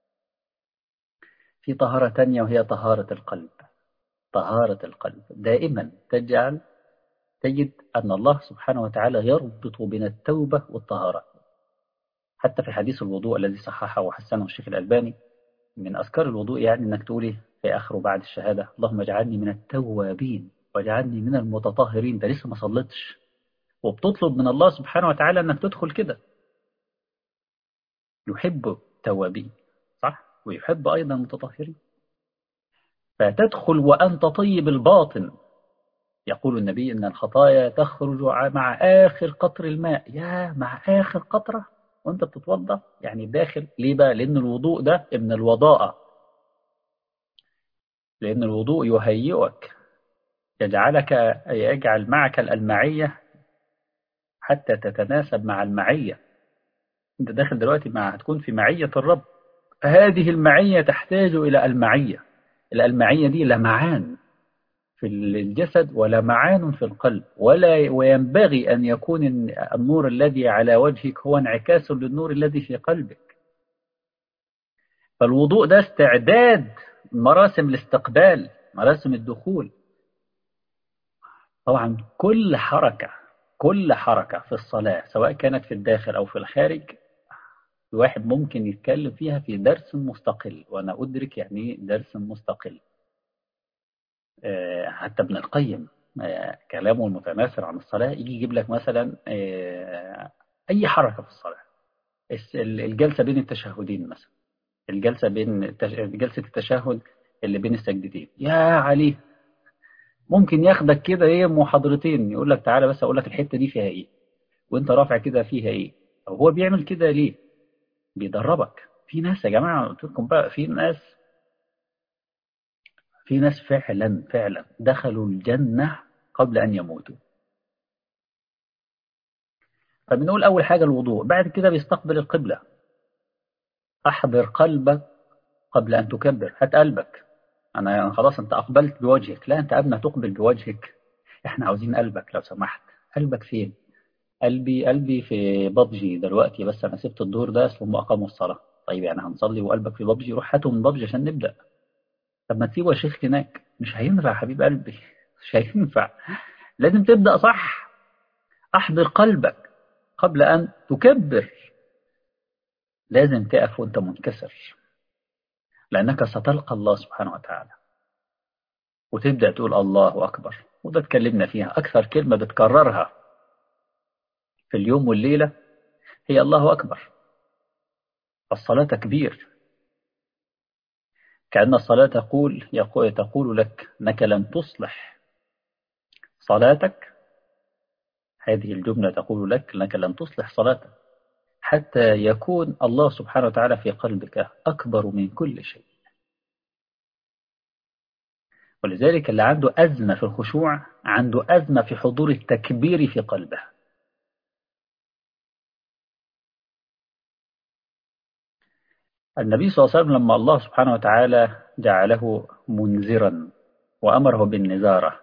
في طهارة تانية وهي طهارة القلب. طهارة القلب دائما تجعل تجد أن الله سبحانه وتعالى يربط بين التوبة والطهارة. حتى في حديث الوضوء الذي صححه وحسنه الشيخ الألباني، من أذكار الوضوء يعني إنك تقول إيه في آخره بعد الشهادة: اللهم اجعلني من التوابين واجعلني من المتطهرين. ده لسه ما صليتش وبتطلب من الله سبحانه وتعالى إنك تدخل كده. يحب التوابين صح، ويحب أيضا المتطهرين. فتدخل وأنت طيب الباطن. يقول النبي إن الخطايا تخرج مع آخر قطر الماء. يا مع آخر قطرة وأنت بتتوضأ، يعني داخل ليه بقى؟ لأن الوضوء ده ابن الوضاءة، لأن الوضوء يهيئك، يجعلك يجعل معك المعية حتى تتناسب مع المعية. أنت داخل دلوقتي مع هتكون في معية الرب، هذه المعية تحتاج إلى المعية. الألمعية دي لمعان في الجسد ولمعان في القلب، ولا وينبغي أن يكون النور الذي على وجهك هو انعكاس للنور الذي في قلبك. فالوضوء ده استعداد مراسم الاستقبال، مراسم الدخول. طبعا كل حركة كل حركة في الصلاة سواء كانت في الداخل أو في الخارج، الواحد ممكن يتكلم فيها في درس مستقل، وأنا أدرك يعني درس مستقل. حتى ابن القيم كلامه المتناثر عن الصلاة يجي يجيب لك مثلا أي حركة في الصلاة، الجلسة بين التشهدين مثلا، الجلسة بين جلسة التشهد اللي بين السجدتين، يا علي ممكن ياخدك كده ايه محاضرتين، يقول لك تعالى بس اقول لك الحتة دي فيها ايه وانت رافع كده فيها ايه. طب هو بيعمل كده ليه؟ بيدربك. في ناس يا جماعة قلت لكم بقى، في ناس في ناس فعلا فعلا دخلوا الجنة قبل أن يموتوا. فبنقول أول حاجة الوضوء، بعد كده بيستقبل القبلة. أحضر قلبك قبل أن تكبر. هات قلبك. أنا خلاص أنت أقبلت بوجهك، لا أنت قبل ما تقبل بوجهك إحنا عاوزين قلبك لو سمحت. قلبك فين؟ قلبي قلبي في بابجي دلوقتي، بس أنا سبت الظهر ده أصل هم أقاموا الصلاة. طيب يعني هنصلي وقلبك في بابجي؟ روح هاته من بابجي عشان نبدأ. طب ما تسيبه يا شيخ هناك. مش هينفع حبيب قلبي، مش هينفع. لازم تبدأ صح. أحضر قلبك قبل أن تكبر. لازم تقف وأنت منكسر، لأنك ستلقى الله سبحانه وتعالى، وتبدأ تقول الله أكبر. وده اتكلمنا فيها، أكثر كلمة بتكررها في اليوم والليلة هي الله أكبر. الصلاة تكبير، كأن الصلاة تقول يقول تقول لك أنك لن تصلح صلاتك. هذه الجملة تقول لك أنك لن تصلح صلاتك حتى يكون الله سبحانه وتعالى في قلبك أكبر من كل شيء. ولذلك اللي عنده أزمة في الخشوع عنده أزمة في حضور التكبير في قلبه. النبي صلى الله عليه وسلم لما الله سبحانه وتعالى جعله منذرا وأمره بالنذارة،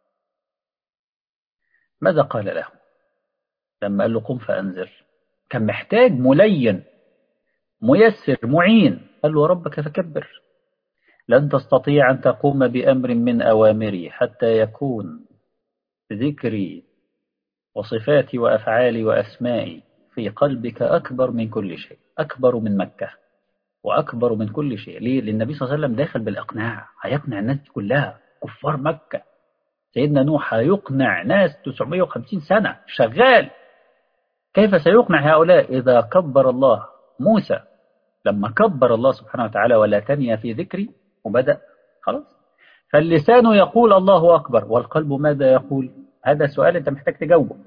ماذا قال له لما قال له قم فأنذر؟ كان محتاج ملين ميسر معين. قال له ربك فكبر. لن تستطيع أن تقوم بأمر من أوامري حتى يكون ذكري وصفاتي وأفعالي وأسمائي في قلبك أكبر من كل شيء، أكبر من مكة وأكبر من كل شيء. ليه؟ لأن النبي صلى الله عليه وسلم داخل بالإقناع، هيقنع الناس كلها كفار مكة. سيدنا نوح هيقنع ناس تسعمائة وخمسين سنة شغال. كيف سيقنع هؤلاء إذا كبر الله موسى؟ لما كبر الله سبحانه وتعالى ولا تنيا في ذكري وبدأ خلاص. فاللسان يقول الله أكبر، والقلب ماذا يقول؟ هذا سؤال أنت محتاج تجاوبه.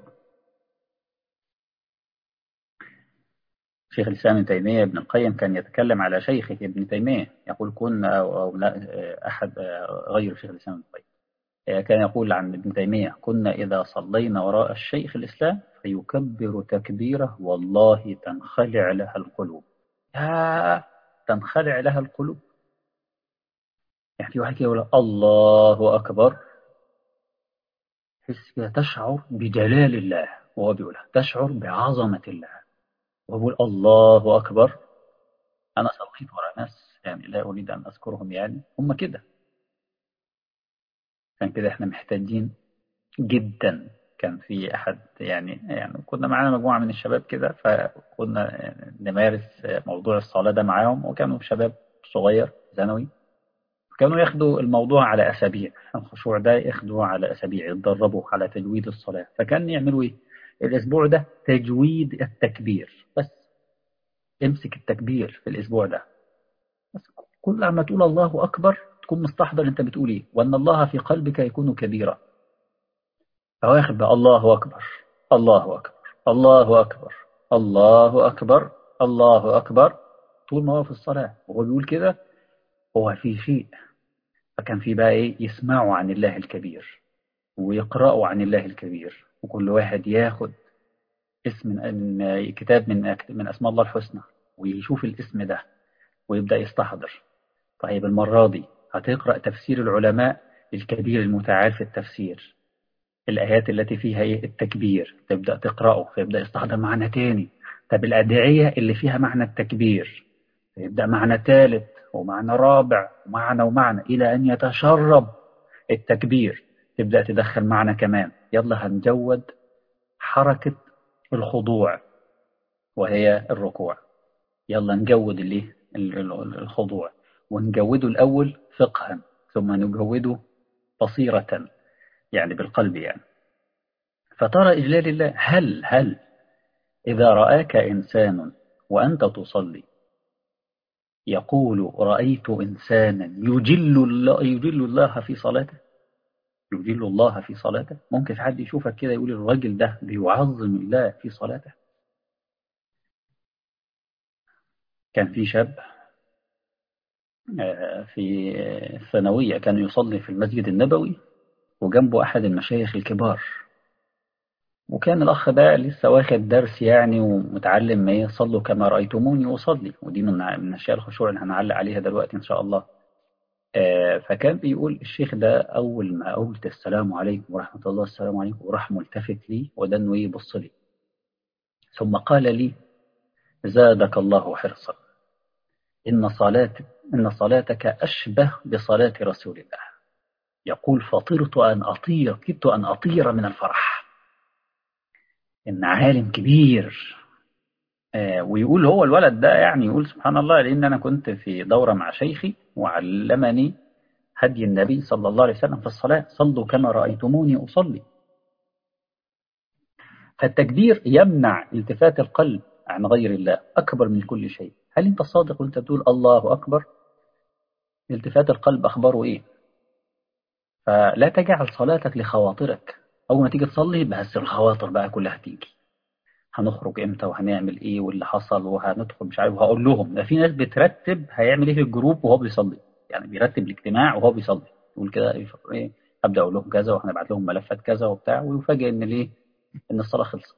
شيخ الإسلام ابن تيمية ابن القيم كان يتكلم على شيخه ابن تيمية، يقول كنا أو, أو لا أحد غير شيخ الإسلام ابن القيم كان يقول عن ابن تيمية: كنا إذا صلينا وراء الشيخ الإسلام فيكبر تكبيره والله تنخلع لها القلوب. يا تنخلع لها القلوب. يعني في واحد يقول الله أكبر، تحس كده تشعر بجلال الله وهو بيقولها، تشعر بعظمة الله وهو بيقول الله أكبر. أنا صليت وراء ناس يعني لا أريد أن أذكرهم، يعني هم كده. عشان كده إحنا محتاجين جدا كان في أحد يعني يعني كنا معانا مجموعة من الشباب كده، فكنا نمارس موضوع الصلاة ده معاهم، وكانوا شباب صغير ثانوي. كانوا ياخدوا الموضوع على أسابيع، الخشوع ده ياخدوه على أسابيع، يتدربوا على تجويد الصلاة. فكان يعملوا إيه؟ الأسبوع ده تجويد التكبير بس. امسك التكبير في الأسبوع ده بس. كل عما تقول الله أكبر تكون مستحضر أنت بتقول إيه، وأن الله في قلبك يكون كبيرا. فواخد بقى الله أكبر، الله أكبر، الله أكبر، الله أكبر، الله أكبر، طول ما هو في الصلاة وهو بيقول كده. هو في شيء. فكان في بقى إيه؟ يسمعوا عن الله الكبير ويقرأوا عن الله الكبير، وكل واحد ياخد اسم من كتاب من من أسماء الله الحسنى ويشوف الاسم ده ويبدأ يستحضر. طيب المرة دي هتقرأ تفسير العلماء الكبير المتعال في التفسير، الآيات التي فيها إيه؟ التكبير، تبدأ تقرأه فيبدأ يستحضر معنى تاني. طب الأدعية اللي فيها معنى التكبير يبدأ معنى ثالث ومعنى رابع ومعنى ومعنى إلى أن يتشرب التكبير، تبدأ تدخل معنى كمان. يلا هنجود حركة الخضوع وهي الركوع. يلا نجود الايه الخضوع، ونجوده الأول فقها ثم نجوده بصيرة، يعني بالقلب يعني. فترى إجلال الله. هل هل إذا رآك إنسان وأنت تصلي يقول رأيت إنسانا يجل الله يجل الله في صلاته، يجل الله في صلاته، ممكن حد يشوفك كده يقول الراجل ده بيعظم الله في صلاته؟ كان في شاب في الثانوية كان يصلي في المسجد النبوي وجنبه أحد المشايخ الكبار، وكان الأخ ده لسه واخد درس يعني ومتعلم ما يصلوا كما رأيتموني أصلي، ودي من من أشياء الخشوع اللي هنعلق عليها دلوقتي إن شاء الله. فكان بيقول الشيخ ده أول ما قلت السلام عليكم ورحمة الله السلام عليكم وراح ملتفت لي ودنه يبص لي، ثم قال لي زادك الله حرصا، إن صلاتك إن صلاتك أشبه بصلاة رسول الله. يقول فطرت أن أطير، كدت أن أطير من الفرح. إن عالم كبير. آه ويقول هو الولد ده يعني يقول سبحان الله، لأن أنا كنت في دورة مع شيخي وعلمني هدي النبي صلى الله عليه وسلم في الصلاة، صلوا كما رأيتموني أصلي. فالتكبير يمنع التفات القلب عن غير الله أكبر من كل شيء. هل أنت صادق وأنت تقول الله أكبر؟ التفات القلب أخباره إيه؟ فلا تجعل صلاتك لخواطرك. أول ما تيجي تصلي بس الخواطر بقى كلها تيجي، هنخرج امتى وهنعمل ايه واللي حصل وهندخل مش عارف، وهقول لهم ده في ناس بترتب هيعمل ايه في الجروب وهو بيصلي، يعني بيرتب الاجتماع وهو بيصلي، يقول كده ايه ابدا اقول لهم كذا وهنبعت لهم ملفات كذا وبتاع، ويفاجئ ان الايه ان الصلاه خلصت.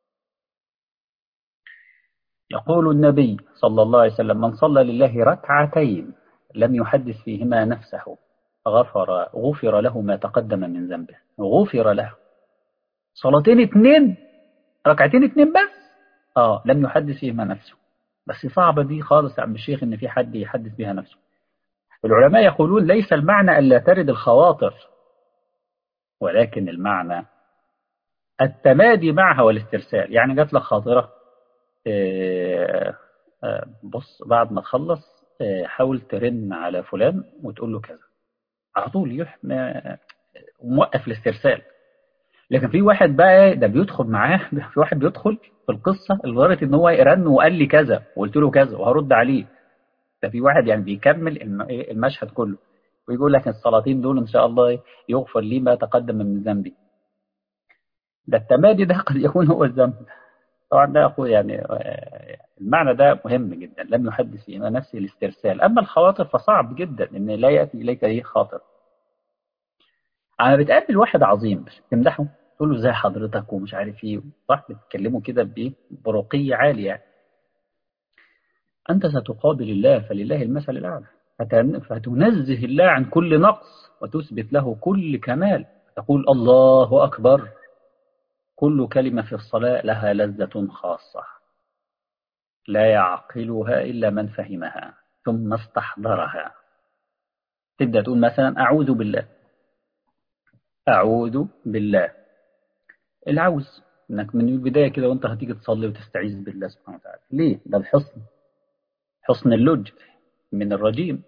يقول النبي صلى الله عليه وسلم من صلى لله ركعتين لم يحدث فيهما نفسه غفر غفر له ما تقدم من ذنبه. غفر له. صلاتين اتنين، ركعتين اتنين بس، اه لم يحدث فيهما نفسه. بس صعبة دي خالص يا عم الشيخ ان في حد يحدث بها نفسه. العلماء يقولون ليس المعنى ألا ترد الخواطر، ولكن المعنى التمادي معها والاسترسال. يعني جات لك خاطرة، آه، آه، بص بعد ما تخلص آه، حاول ترن على فلان وتقول له كذا على طول، يح موقف الاسترسال. لكن في واحد بقى ده بيدخل معاه في واحد بيدخل في القصة لغاية ان هو رن وقال لي كذا وقلت له كذا وهرد عليه. ده في واحد يعني بيكمل المشهد كله ويقول لك الصلاتين دول ان شاء الله يغفر لي ما تقدم من ذنبي. ده التمادي ده قد يكون هو الذنب. طبعا ده اخوي يعني المعنى ده مهم جدا، لم يحدث في نفسه الاسترسال. اما الخواطر فصعب جدا ان لا ياتي اليك ايه خاطر. انا بتقابل واحد عظيم تمدحه تقول له ازاي حضرتك ومش عارف ايه، صح بتتكلموا كده بايه برقي عاليه، انت ستقابل الله فلله المثل الاعلى، فتنزه الله عن كل نقص وتثبت له كل كمال، تقول الله اكبر. كل كلمه في الصلاه لها لذه خاصه لا يعقلها الا من فهمها ثم استحضرها. تبدا تقول مثلا اعوذ بالله، اعوذ بالله، العوز انك من البداية كده وانت هتيجي تصلي وتستعيذ بالله سبحانه وتعالى. ليه؟ ده الحصن، حصن اللج من الرجيم،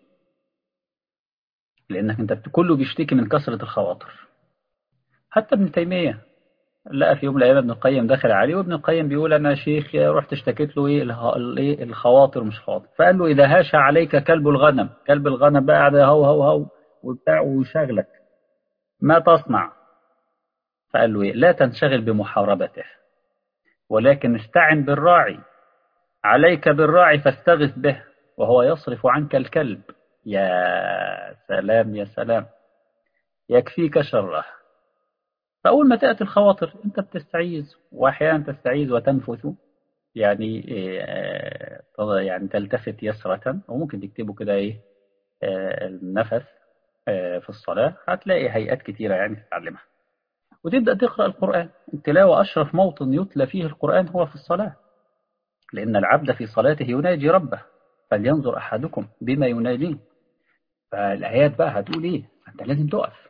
لانك انت كله بيشتكي من كثرة الخواطر. حتى ابن تيمية لقى في يوم من الايام ابن القيم داخل عليه، وابن القيم بيقول انا شيخ رحت اشتكيت له ايه اله- الايه الخواطر مش خواطر، فقال له اذا هاش عليك كلب الغنم، كلب الغنم بقى قاعد هو هو هو وبتاع وشغلك، ما تصنع؟ فقال له ايه؟ لا تنشغل بمحاربته، ولكن استعن بالراعي، عليك بالراعي فاستغث به وهو يصرف عنك الكلب. يا سلام يا سلام، يكفيك شره. فأول ما تأتي الخواطر أنت بتستعيذ، وأحيانا تستعيذ وتنفث، يعني آه، طبعا يعني تلتفت يسرة، وممكن تكتبوا كده إيه آه، النفس آه، في الصلاة، هتلاقي هيئات كتيرة يعني تتعلمها. وتبدأ تقرأ القرآن. التلاوة أشرف موطن يتلى فيه القرآن هو في الصلاة، لأن العبد في صلاته يناجي ربه، فلينظر أحدكم بما يناجيه. فالآيات بقى هتقول إيه؟ أنت لازم تقف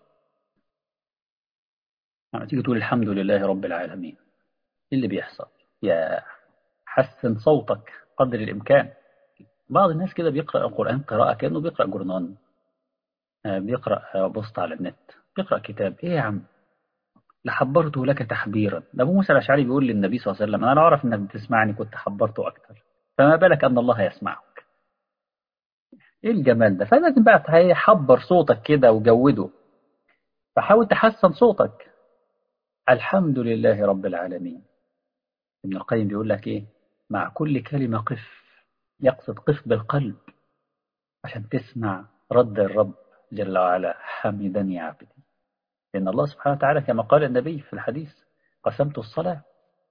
لما تيجي تقول الحمد لله رب العالمين. إيه اللي بيحصل؟ يا حسن صوتك قدر الإمكان. بعض الناس كده بيقرأ القرآن قراءة كأنه بيقرأ جورنان، آه، بيقرأ آه، بوست على النت، بيقرأ كتاب. إيه يا عم؟ لحبرته لك تحبيرا. ده أبو موسى الأشعري بيقول للنبي صلى الله عليه وسلم أنا لو أعرف إنك بتسمعني كنت حبرته أكثر، فما بالك أن الله يسمعك. إيه الجمال ده؟ فلازم بقى تحبر صوتك كده وجوده، فحاول تحسن صوتك. الحمد لله رب العالمين. ابن القيم بيقول لك إيه؟ مع كل كلمة قف، يقصد قف بالقلب عشان تسمع رد الرب جل وعلا حمدني عبدي. لأن الله سبحانه وتعالى كما قال النبي في الحديث قسمت الصلاة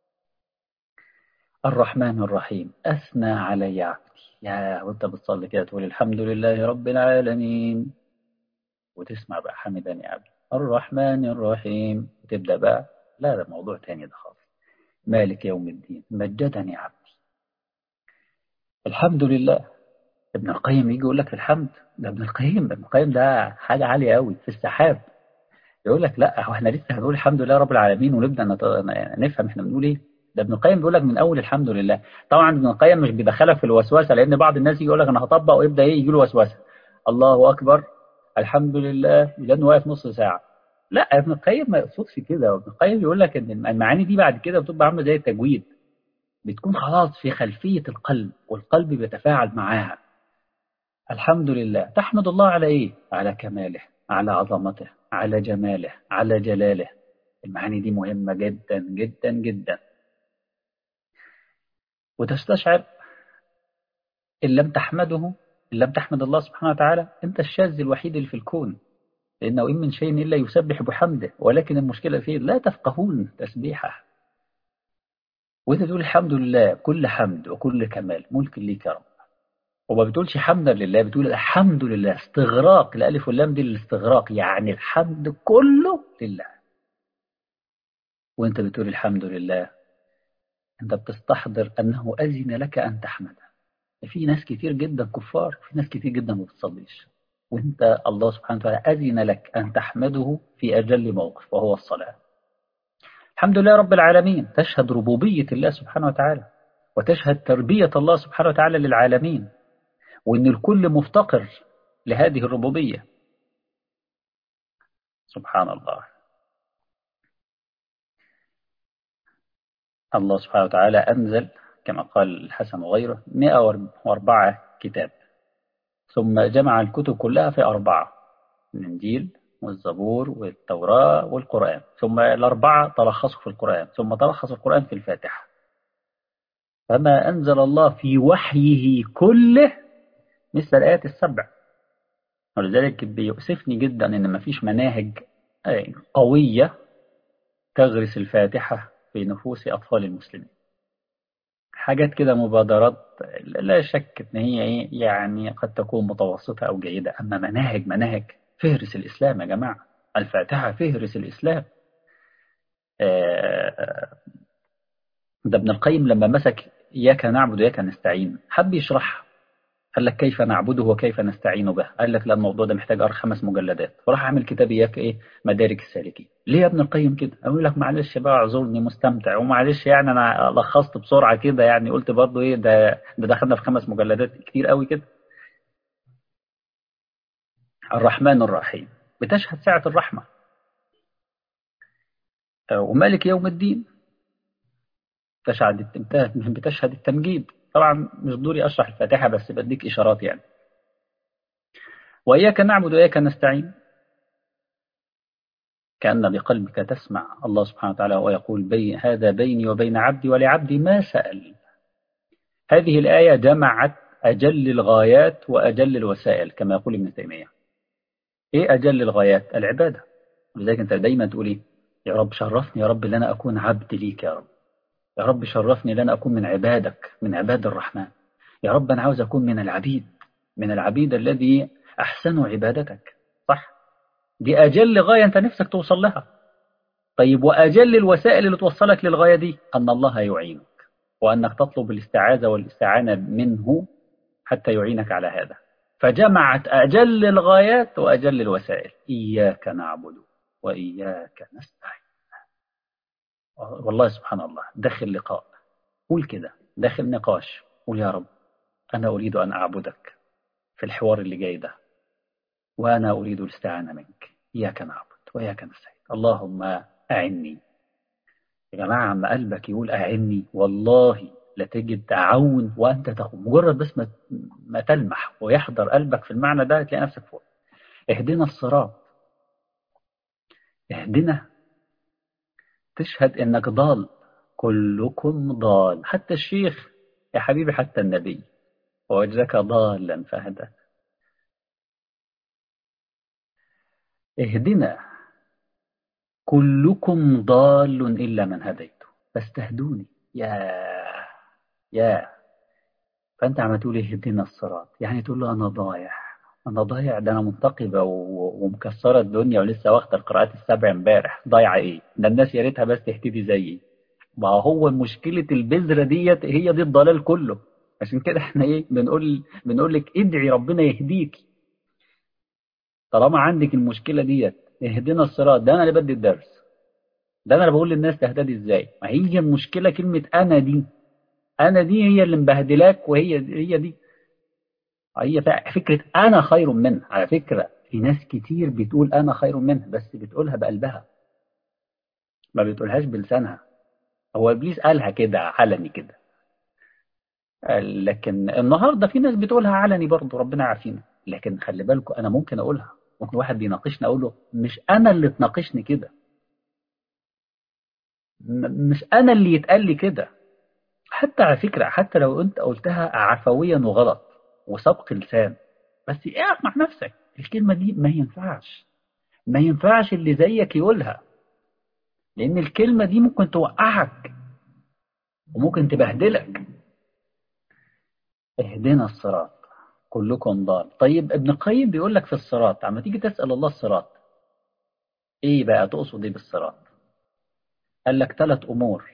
الرحمن الرحيم أثنى علي عبدي. يا وانت بتصلي كده تقول الحمد لله رب العالمين، وتسمع بقى حمدني عبدي الرحمن الرحيم، وتبدأ بقى لا ده موضوع تاني ده خالص. مالك يوم الدين مجدني عبدي. الحمد لله. ابن القيم يجي يقول لك الحمد، ده ابن القيم ابن القيم ده حاجة عالية قوي في السحاب. يقول لك لا هو احنا لسه هنقول الحمد لله رب العالمين ونبدا نت... نفهم احنا بنقول ايه. ده ابن القيم بيقول لك من اول الحمد لله. طبعا ابن القيم مش بيدخلك في الوسوسه، لان بعض الناس يجي يقول لك انا هطبق ويبدا ايه يجي له وسوسه. الله اكبر الحمد لله لانه واقف نص ساعه. لا ابن القيم ما يقصدش كده. ابن القيم بيقول لك ان المعاني دي بعد كده بتبقى عامله زي التجويد، بتكون خلاص في خلفيه القلب والقلب بيتفاعل معاها. الحمد لله تحمد الله على إيه؟ على كماله، على عظمته، على جماله، على جلاله. المعاني دي مهمة جدا جدا جدا. وتستشعر إن لم تحمده، إن لم تحمد الله سبحانه وتعالى أنت الشاذ الوحيد اللي في الكون، لأنه إن من شيء إلا يسبح بحمده ولكن المشكلة فيه لا تفقهون تسبيحه. وأنت تقول الحمد لله كل حمد وكل كمال ملك ليك يا رب، وما بتقولش حمدا لله، بتقول الحمد لله. استغراق الألف واللام دي للاستغراق، يعني الحمد كله لله. وانت بتقول الحمد لله انت بتستحضر انه اذن لك ان تحمده. في ناس كتير جدا كفار، في ناس كتير جدا ما بتصليش، وانت الله سبحانه وتعالى اذن لك ان تحمده في اجل موقف وهو الصلاه. الحمد لله رب العالمين تشهد ربوبيه الله سبحانه وتعالى، وتشهد تربيه الله سبحانه وتعالى للعالمين، وان الكل مفتقر لهذه الربوبيه. سبحان الله. الله سبحانه وتعالى انزل كما قال الحسن وغيره مئة وأربعة كتاب، ثم جمع الكتب كلها في أربعة: الإنجيل والزبور والتوراة والقرآن، ثم الأربعة تلخصوا في القرآن، ثم تلخص القرآن في الفاتحة. فما أنزل الله في وحيه كله مثل الآيات السبع. ولذلك بيؤسفني جدا إن ما فيش مناهج قوية تغرس الفاتحة في نفوس أطفال المسلمين. حاجات كده مبادرات لا شك إن هي إيه يعني قد تكون متوسطة أو جيدة، أما مناهج مناهج فهرس الإسلام يا جماعة. الفاتحة فهرس الإسلام. آه، ده ابن القيم لما مسك إياك نعبد وإياك نستعين حب يشرحها، قال لك كيف نعبده وكيف نستعين به؟ قال لك لا، الموضوع ده محتاج أقرأ خمس مجلدات، وراح أعمل كتاب إياك إيه، مدارك السالكين. ليه يا ابن القيم كده؟ أقول لك معلش بقى اعذرني مستمتع، ومعلش يعني أنا لخصت بسرعة كده، يعني قلت برضو إيه ده ده دخلنا في خمس مجلدات كتير قوي كده. الرحمن الرحيم بتشهد سعة الرحمة، ومالك يوم الدين تشهد بتشهد التمجيد. طبعا مش دوري أشرح الفاتحة، بس بديك إشارات يعني. وإياك نعبد وإياك نستعين، كأن بقلبك تسمع الله سبحانه وتعالى ويقول بي هذا بيني وبين عبدي ولعبدي ما سأل. هذه الآية جمعت أجل الغايات وأجل الوسائل كما يقول ابن تيمية. إيه أجل الغايات؟ العبادة. ولذلك أنت دايما تقول إيه؟ يا رب شرفني يا رب لن أكون عبد ليك يا رب. يا رب شرفني لن أكون من عبادك، من عباد الرحمن. يا رب أنا عاوز أكون من العبيد، من العبيد الذي أحسنوا عبادتك. صح؟ دي أجل غاية أنت نفسك توصل لها. طيب وأجل الوسائل اللي توصلك للغاية دي أن الله يعينك، وأنك تطلب الاستعاذة والاستعانة منه حتى يعينك على هذا. فجمعت أجل الغايات وأجل الوسائل. إياك نعبد وإياك نستعين. والله سبحان الله، داخل لقاء قول كده، داخل نقاش قول يا رب أنا أريد أن أعبدك في الحوار اللي جاي ده، وأنا أريد الاستعانة منك. إياك نعبد وإياك نستعين، اللهم أعني. يا جماعة عم قلبك يقول أعني، والله لتجد تعاون وأنت تقوم. مجرد بس ما ما تلمح ويحضر قلبك في المعنى ده تلاقي نفسك فوق. اهدنا الصراط، اهدنا تشهد إنك ضال، كلكم ضال، حتى الشيخ يا حبيبي، حتى النبي ووجدك ضالا فهدى. اهدنا كلكم ضال إلا من هديته فاستهدوني. يا يا فأنت عم تقول اهدنا الصراط، يعني تقول له أنا ضايع، أنا ضايع، ده أنا منتقبة و- ومكسرة الدنيا ولسه واخدة القراءات السبع امبارح، ضايعة إيه؟ ده الناس يا ريتها بس تهتدي زيي. ما هو مشكلة البذرة ديت هي دي الضلال كله. عشان كده احنا ايه بنقول بنقول لك ادعي ربنا يهديك. طالما عندك المشكلة ديت اهدنا الصراط، ده أنا اللي بدي الدرس، ده أنا اللي بقول للناس تهتدي إزاي. ما هي المشكلة كلمة أنا دي، أنا دي هي اللي مبهدلاك، وهي هي دي هي فع- فكرة أنا خير منه. على فكرة في ناس كتير بتقول أنا خير منه، بس بتقولها بقلبها ما بتقولهاش بلسانها. هو إبليس قالها كده علني كده، لكن النهاردة في ناس بتقولها علني برضه، ربنا يعافينا. لكن خلي بالكم أنا ممكن أقولها، ممكن واحد بيناقشني أقول له مش أنا اللي تناقشني كده، م- مش أنا اللي يتقال لي كده. حتى على فكرة حتى لو أنت قلتها عفويا وغلط وسبق لسان، بس اقف مع نفسك، الكلمة دي ما ينفعش، ما ينفعش اللي زيك يقولها، لأن الكلمة دي ممكن توقعك وممكن تبهدلك. اهدنا الصراط كلكم ضال. طيب ابن القيم بيقول لك في الصراط، عما تيجي تسأل الله الصراط ايه بقى تقصد ايه بالصراط؟ قال لك ثلاث امور.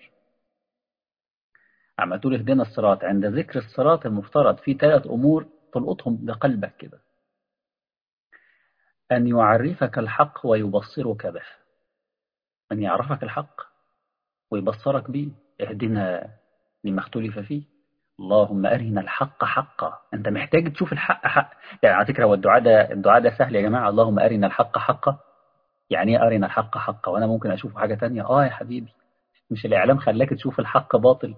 عما تقول اهدنا الصراط، عند ذكر الصراط المفترض في ثلاث امور تلقطهم بقلبك كده. أن يعرفك الحق ويبصرك به، أن يعرفك الحق ويبصرك به. اهدنا لما اختلف فيه، اللهم أرنا الحق حقا. أنت محتاج تشوف الحق حق. يعني على فكرة هو الدعاء ده الدعاء ده سهل يا جماعة، اللهم أرنا الحق حقا. يعني إيه أرنا الحق حقا وأنا ممكن أشوف حاجة تانية؟ آه يا حبيبي، مش الإعلام خلاك تشوف الحق باطل؟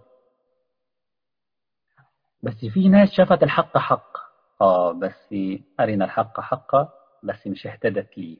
بس في ناس شافت الحق حق. آه بس أرنا الحق حقا، بس مش اهتدت ليه.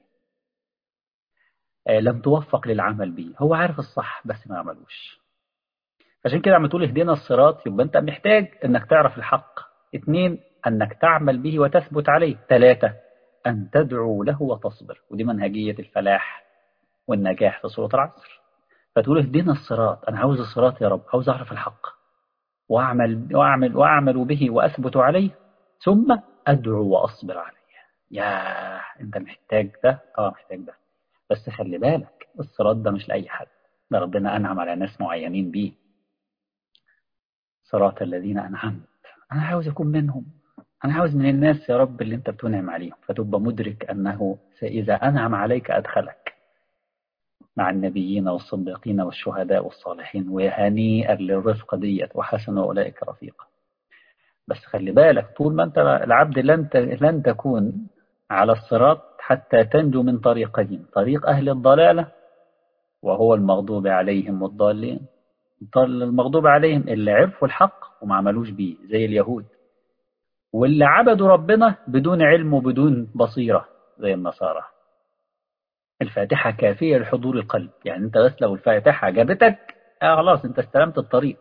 آه لم توفق للعمل به، هو عارف الصح بس ما عملوش. عشان كده عم تقول اهدنا الصراط، يبقى انت محتاج انك تعرف الحق. اثنين، انك تعمل به وتثبت عليه. ثلاثة، ان تدعو له وتصبر. ودي منهجية الفلاح والنجاح في سورة العصر. فتقول اهدنا الصراط، انا عاوز الصراط يا رب، عاوز اعرف الحق واعمل واعمل واعمل به واثبت عليه، ثم ادعو واصبر عليه. يا انت محتاج ده، اه محتاج ده. بس خلي بالك الصراط ده مش لاي حد، ده ربنا انعم على ناس معينين بيه. صراط الذين أنعمت، أنا عاوز أكون منهم. أنا عاوز من الناس يا رب اللي أنت بتنعم عليهم، فتبقى مدرك أنه إذا أنعم عليك أدخلك مع النبيين والصديقين والشهداء والصالحين، وهنيئا للرفقة ديت وحسن أولئك رفيقا. بس خلي بالك، طول ما أنت العبد لن لن تكون على الصراط حتى تنجو من طريقين: طريق أهل الضلالة وهو المغضوب عليهم والضالين. المغضوب عليهم اللي عرفوا الحق وما عملوش بيه زي اليهود، واللي عبدوا ربنا بدون علم وبدون بصيرة زي النصارى. الفاتحة كافية لحضور القلب، يعني انت بس لو الفاتحة جابتك آه خلاص انت استلمت الطريق.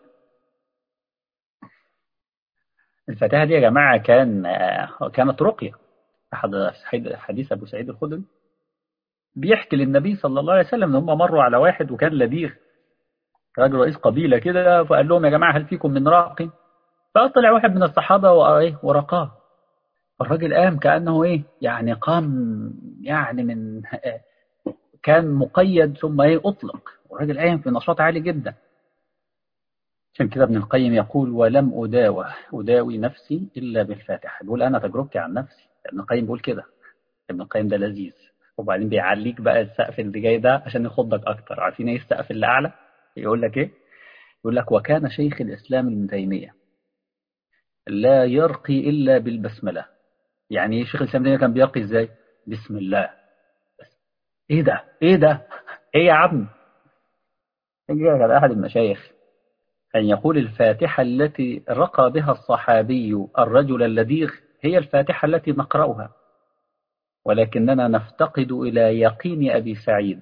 الفاتحة دي يا جماعة كان آه كانت رقية. أحد حديث أبو سعيد الخدري بيحكي للنبي صلى الله عليه وسلم ان هم مروا على واحد وكان لديغ، راجل رئيس قبيلة كده، فقال لهم يا جماعة هل فيكم من راق؟ فطلع واحد من الصحابة ورقاه. الراجل قام كأنه إيه يعني قام يعني من كان مقيد ثم إيه أطلق، والراجل قام في نشاط عالي جدا. عشان كده ابن القيم يقول: ولم أداوى أداوي نفسي إلا بالفاتحة. بيقول أنا تجربتي عن نفسي. ابن القيم بيقول كده. ابن القيم ده لذيذ. وبعدين بيعليك بقى السقف اللي جاي ده عشان يخضك أكتر. عارفين إيه السقف اللي أعلى؟ يقول لك إيه؟ يقول لك: وكان شيخ الإسلام ابن تيمية لا يرقي إلا بالبسملة. يعني شيخ الإسلام ابن تيمية كان بيرقي إزاي؟ بسم الله. ايه ده ايه ده ايه يا عم. يجي احد المشايخ ان يقول: الفاتحه التي رقى بها الصحابي الرجل اللذيذ هي الفاتحه التي نقراها، ولكننا نفتقد الى يقين ابي سعيد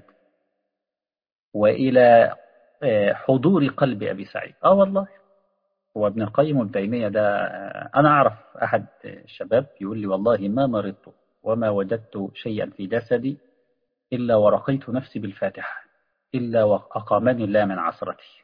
والى حضور قلب ابي سعيد. اه والله. هو ابن القيم وابن تيميه ده، انا اعرف احد الشباب يقول لي: والله ما مرضت وما وجدت شيئا في جسدي الا ورقيت نفسي بالفاتحه إلا وأقامني الله من عصرتي.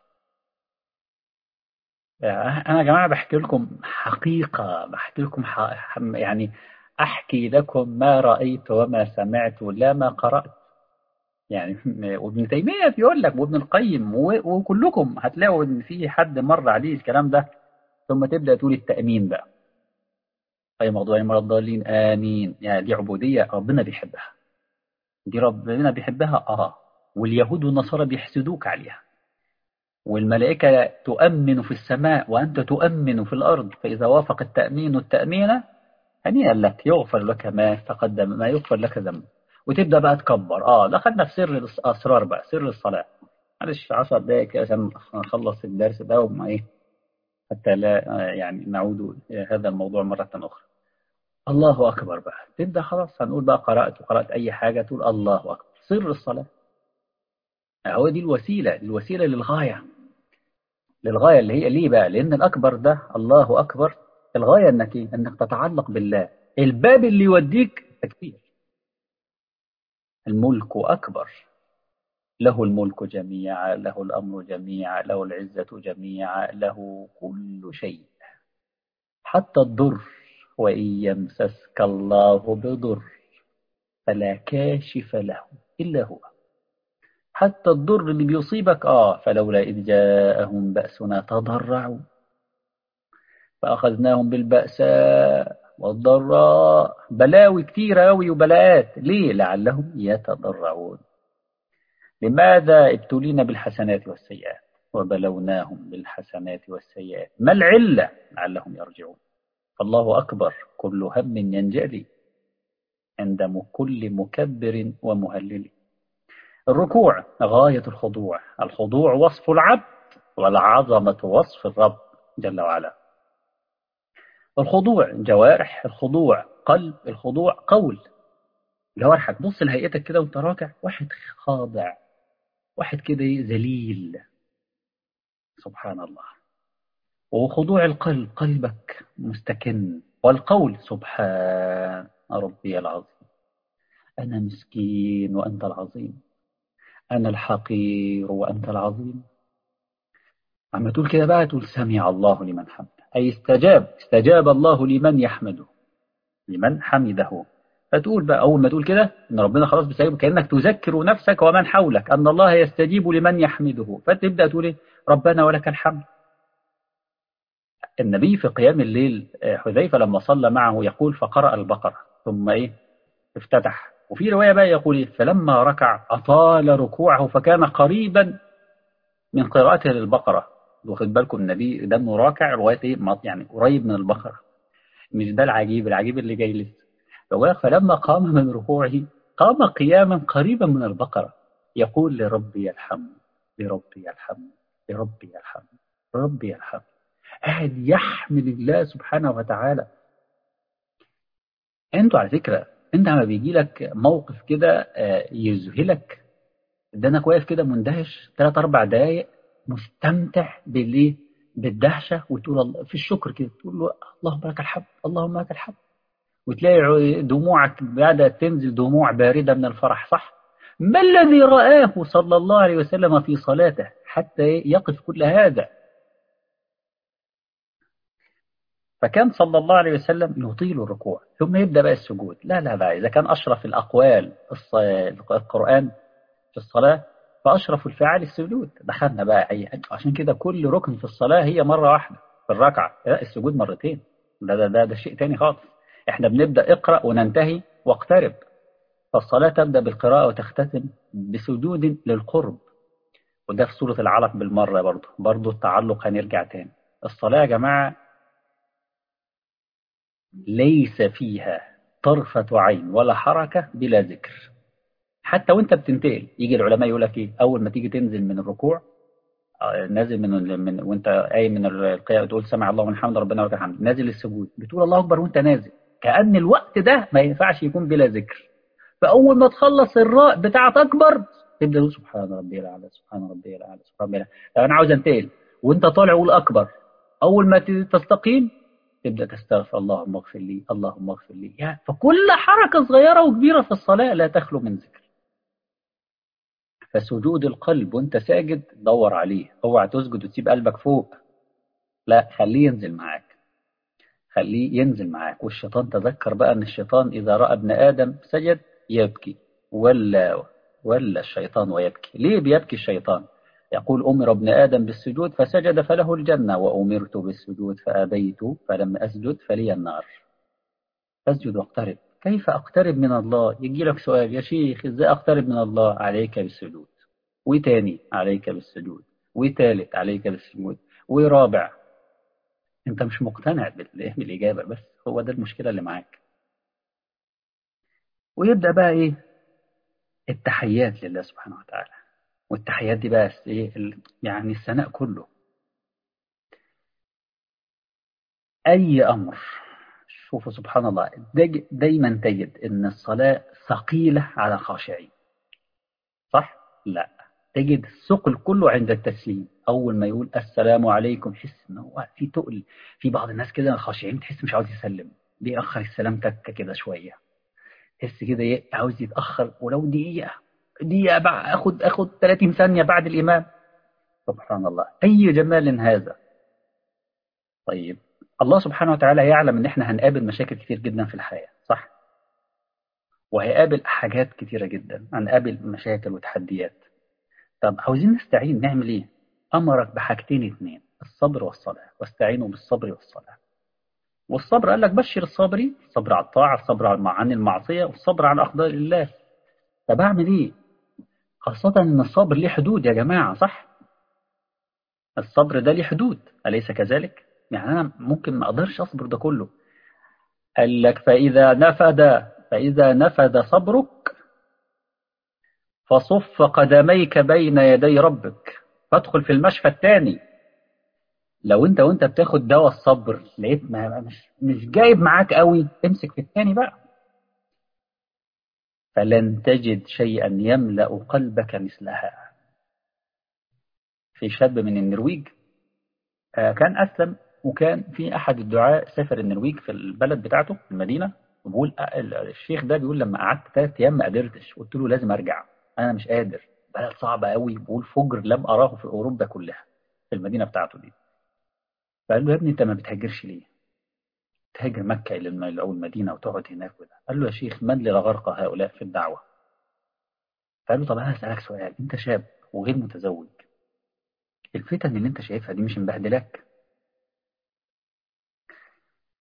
أنا يا جماعة بحكي لكم حقيقة، بحكي لكم ح... يعني أحكي لكم ما رأيت وما سمعت لا ما قرأت. يعني وابن تيمية بيقول لك وابن القيم و... وكلكم هتلاقوا إن في حد مر عليه الكلام ده، ثم تبدأ تقول التأمين بقى: أي موضوع المرض الضالين آمين. يعني دي عبودية ربنا بيحبها، دي ربنا بيحبها. آه واليهود والنصارى بيحسدوك عليها، والملائكة تؤمن في السماء وأنت تؤمن في الأرض، فإذا وافق التأمين التأمين هنيئا لك، يغفر لك ما تقدم ما يغفر لك ذنب. وتبدأ بقى تكبر. آه دخلنا في سر الأسرار بقى، سر الصلاة. معلش عشر دقائق كده عشان نخلص الدرس ده وما إيه، حتى لا آه يعني نعود هذا الموضوع مرة أخرى. الله أكبر بقى تبدأ خلاص، هنقول بقى قرأت وقرأت أي حاجة تقول الله أكبر. سر الصلاة هو دي الوسيلة، الوسيلة للغاية، للغاية اللي هي ليه بقى؟ لأن الأكبر ده الله أكبر، الغاية أنك إيه؟ أنك تتعلق بالله. الباب اللي يوديك تكبير. الملك أكبر، له الملك جميعا، له الأمر جميعا، له العزة جميعا، له كل شيء حتى الضر. وإن يمسسك الله بضر فلا كاشف له إلا هو. حتى الضر اللي بيصيبك آه فلولا إذ جاءهم بأسنا تضرعوا فأخذناهم بالبأساء والضراء. بلاوي كتير أوي وبلاءات. ليه؟ لعلهم يتضرعون. لماذا ابتلينا بالحسنات والسيئات وبلوناهم بالحسنات والسيئات؟ ما العلة؟ لعلهم يرجعون. فالله أكبر كل هم ينجلي عند كل مكبر ومهلل. الركوع غاية الخضوع. الخضوع وصف العبد والعظمة وصف الرب جل وعلا. الخضوع جوارح، الخضوع قلب، الخضوع قول. جوارحك بص لهيئتك كده وانت راكع، واحد خاضع، واحد كده ذليل، سبحان الله. وخضوع القلب، قلبك مستكن. والقول سبحان ربي العظيم، أنا مسكين وأنت العظيم، أنا الحقير وأنت العظيم. عما تقول كده بقى تقول سمع الله لمن حمده، أي استجاب استجاب الله لمن يحمده، لمن حمده. فتقول بقى أول ما تقول كده إن ربنا خلاص بيستجيب، كأنك تذكر نفسك ومن حولك أن الله يستجيب لمن يحمده. فتبدأ تقول إيه؟ ربنا ولك الحمد. النبي في قيام الليل حذيفة لما صلى معه يقول فقرأ البقرة ثم إيه افتتح. وفي رواية بقى يقول إيه فلما ركع أطال ركوعه فكان قريبا من قراءته للبقرة. واخد بالكم النبي ده انه راكع رواية إيه يعني قريب من البقرة. مش ده العجيب، العجيب اللي جاي لسه. فقال فلما قام من ركوعه قام قياما قريبا من البقرة يقول لربي يرحمني لربي يرحمني لربي يرحمني ربي يرحمني. قاعد يحمد الله سبحانه وتعالى. انتوا على فكرة انت لما بيجي لك موقف كده آه، يذهلك، ده انا واقف كده مندهش ثلاث اربع دقايق مستمتع بالايه بالدهشة، وتقول الله في الشكر كده تقول له اللهم لك الحمد اللهم لك الحمد، وتلاقي دموعك بدأت تنزل دموع باردة من الفرح. صح؟ ما الذي رآه صلى الله عليه وسلم في صلاته حتى يقف كل هذا؟ فكان صلى الله عليه وسلم يطيل الركوع ثم يبدأ بقى السجود. لا لا لا، إذا كان أشرف الأقوال الص- القرآن في الصلاة فأشرف الفعال السجود. دخلنا بقى أي عشان كده كل ركن في الصلاة هي مرة واحدة في الركعة، لا السجود مرتين. ده ده ده, ده شيء تاني خالص. احنا بنبدأ اقرأ وننتهي واقترب، فالصلاة تبدأ بالقراءة وتختتم بسجود للقرب. وده في سورة العلق بالمرة برضه برضه التعلق هنرجع تاني. الصلاة يا جماعة ليس فيها طرفة عين ولا حركة بلا ذكر. حتى وانت بتنتقل يجي العلماء يقول لك ايه اول ما تيجي تنزل من الركوع، آه، نازل من, من وانت قايم من القيام تقول سمع الله من حمد ربنا ولك الحمد، نازل السجود بتقول الله اكبر وانت نازل، كأن الوقت ده ما ينفعش يكون بلا ذكر. فاول ما تخلص الراء بتاعت اكبر تبدا تقول سبحان ربي الاعلى سبحان ربي الاعلى سبحان ربي الاعلى. لو انا عاوز انتقل وانت طالع قول اكبر، اول ما تستقيم تبدأ تستغفر اللهم اغفر لي اللهم اغفر لي. يعني فكل حركة صغيرة وكبيرة في الصلاة لا تخلو من ذكر. فسجود القلب وانت ساجد دور عليه، اوعى تسجد وتسيب قلبك فوق، لا خليه ينزل معاك، خليه ينزل معاك. والشيطان تذكر بقى ان الشيطان اذا رأى ابن ادم سجد يبكي، ولا ولا الشيطان ويبكي. ليه بيبكي الشيطان؟ يقول أمر ابن آدم بالسجود فسجد فله الجنة وأمرت بالسجود فأبيت فلم أسجد فلي النار. أسجد واقترب. كيف أقترب من الله؟ يجي لك سؤال يا شيخ إزاي أقترب من الله؟ عليك بالسجود، وتاني عليك بالسجود، وتالت عليك بالسجود، ورابع. أنت مش مقتنع بال- بالإجابة، بس هو ده المشكلة اللي معاك. ويبدأ بقى إيه التحيات لله سبحانه وتعالى. والتحيات دي بقى إيه ال- يعني الثناء كله. أي أمر شوفوا سبحان الله داج- دايما تجد إن الصلاة ثقيلة على الخاشعين. صح؟ لا، تجد الثقل كله عند التسليم. أول ما يقول السلام عليكم تحس إن هو في تقل. في بعض الناس كده خاشعين تحس مش عاوز يسلم، بيأخر السلام تكة كده شوية. تحس كده إيه عاوز يتأخر ولو دقيقة، دقيقة بعد أخد أخد ثلاثين ثانية بعد الإمام. سبحان الله أي جمال هذا. طيب الله سبحانه وتعالى يعلم إن إحنا هنقابل مشاكل كتير جدا في الحياة، صح؟ وهيقابل حاجات كتيرة جدا، هنقابل مشاكل وتحديات. طب عاوزين نستعين نعمل ايه؟ امرك بحاجتين اتنين، الصبر والصلاة، واستعينوا بالصبر والصلاة. والصبر قال لك بشر الصابرين، الصبر على الطاعة، الصبر عن عن المعصية، والصبر عن اقدار الله. طب اعمل ايه؟ خاصة ان الصبر ليه حدود يا جماعة، صح؟ الصبر ده ليه حدود أليس كذلك؟ يعني انا ممكن ما اقدرش اصبر ده كله. قال لك فإذا نفد فإذا نفد صبرك فصف قدميك بين يدي ربك فادخل في المشفى الثاني. لو انت وانت بتاخد دواء الصبر لقيت ما مش مش جايب معاك قوي امسك في الثاني بقى. فلن تجد شيئا يملأ قلبك مثلها. في شاب من النرويج آه، كان أسلم، وكان في أحد الدعاة سافر النرويج في البلد بتاعته في المدينة، وبقول آه، الشيخ ده بيقول لما قعدت ثلاث أيام ما قدرتش، قلت له لازم أرجع أنا مش قادر، بلد صعبة قوي، بقول فجر لم أراه في أوروبا كلها في المدينة بتاعته دي. فقال له يا ابني أنت ما بتهاجرش ليه؟ تهاجر مكة إلى الم- أو المدينة وتقعد هناك وده. قال له يا شيخ من لغرق هؤلاء في الدعوة؟ قال له طب أنا هسألك سؤال، أنت شاب وغير متزوج، الفتن اللي أنت شايفها دي مش مبهدلاك؟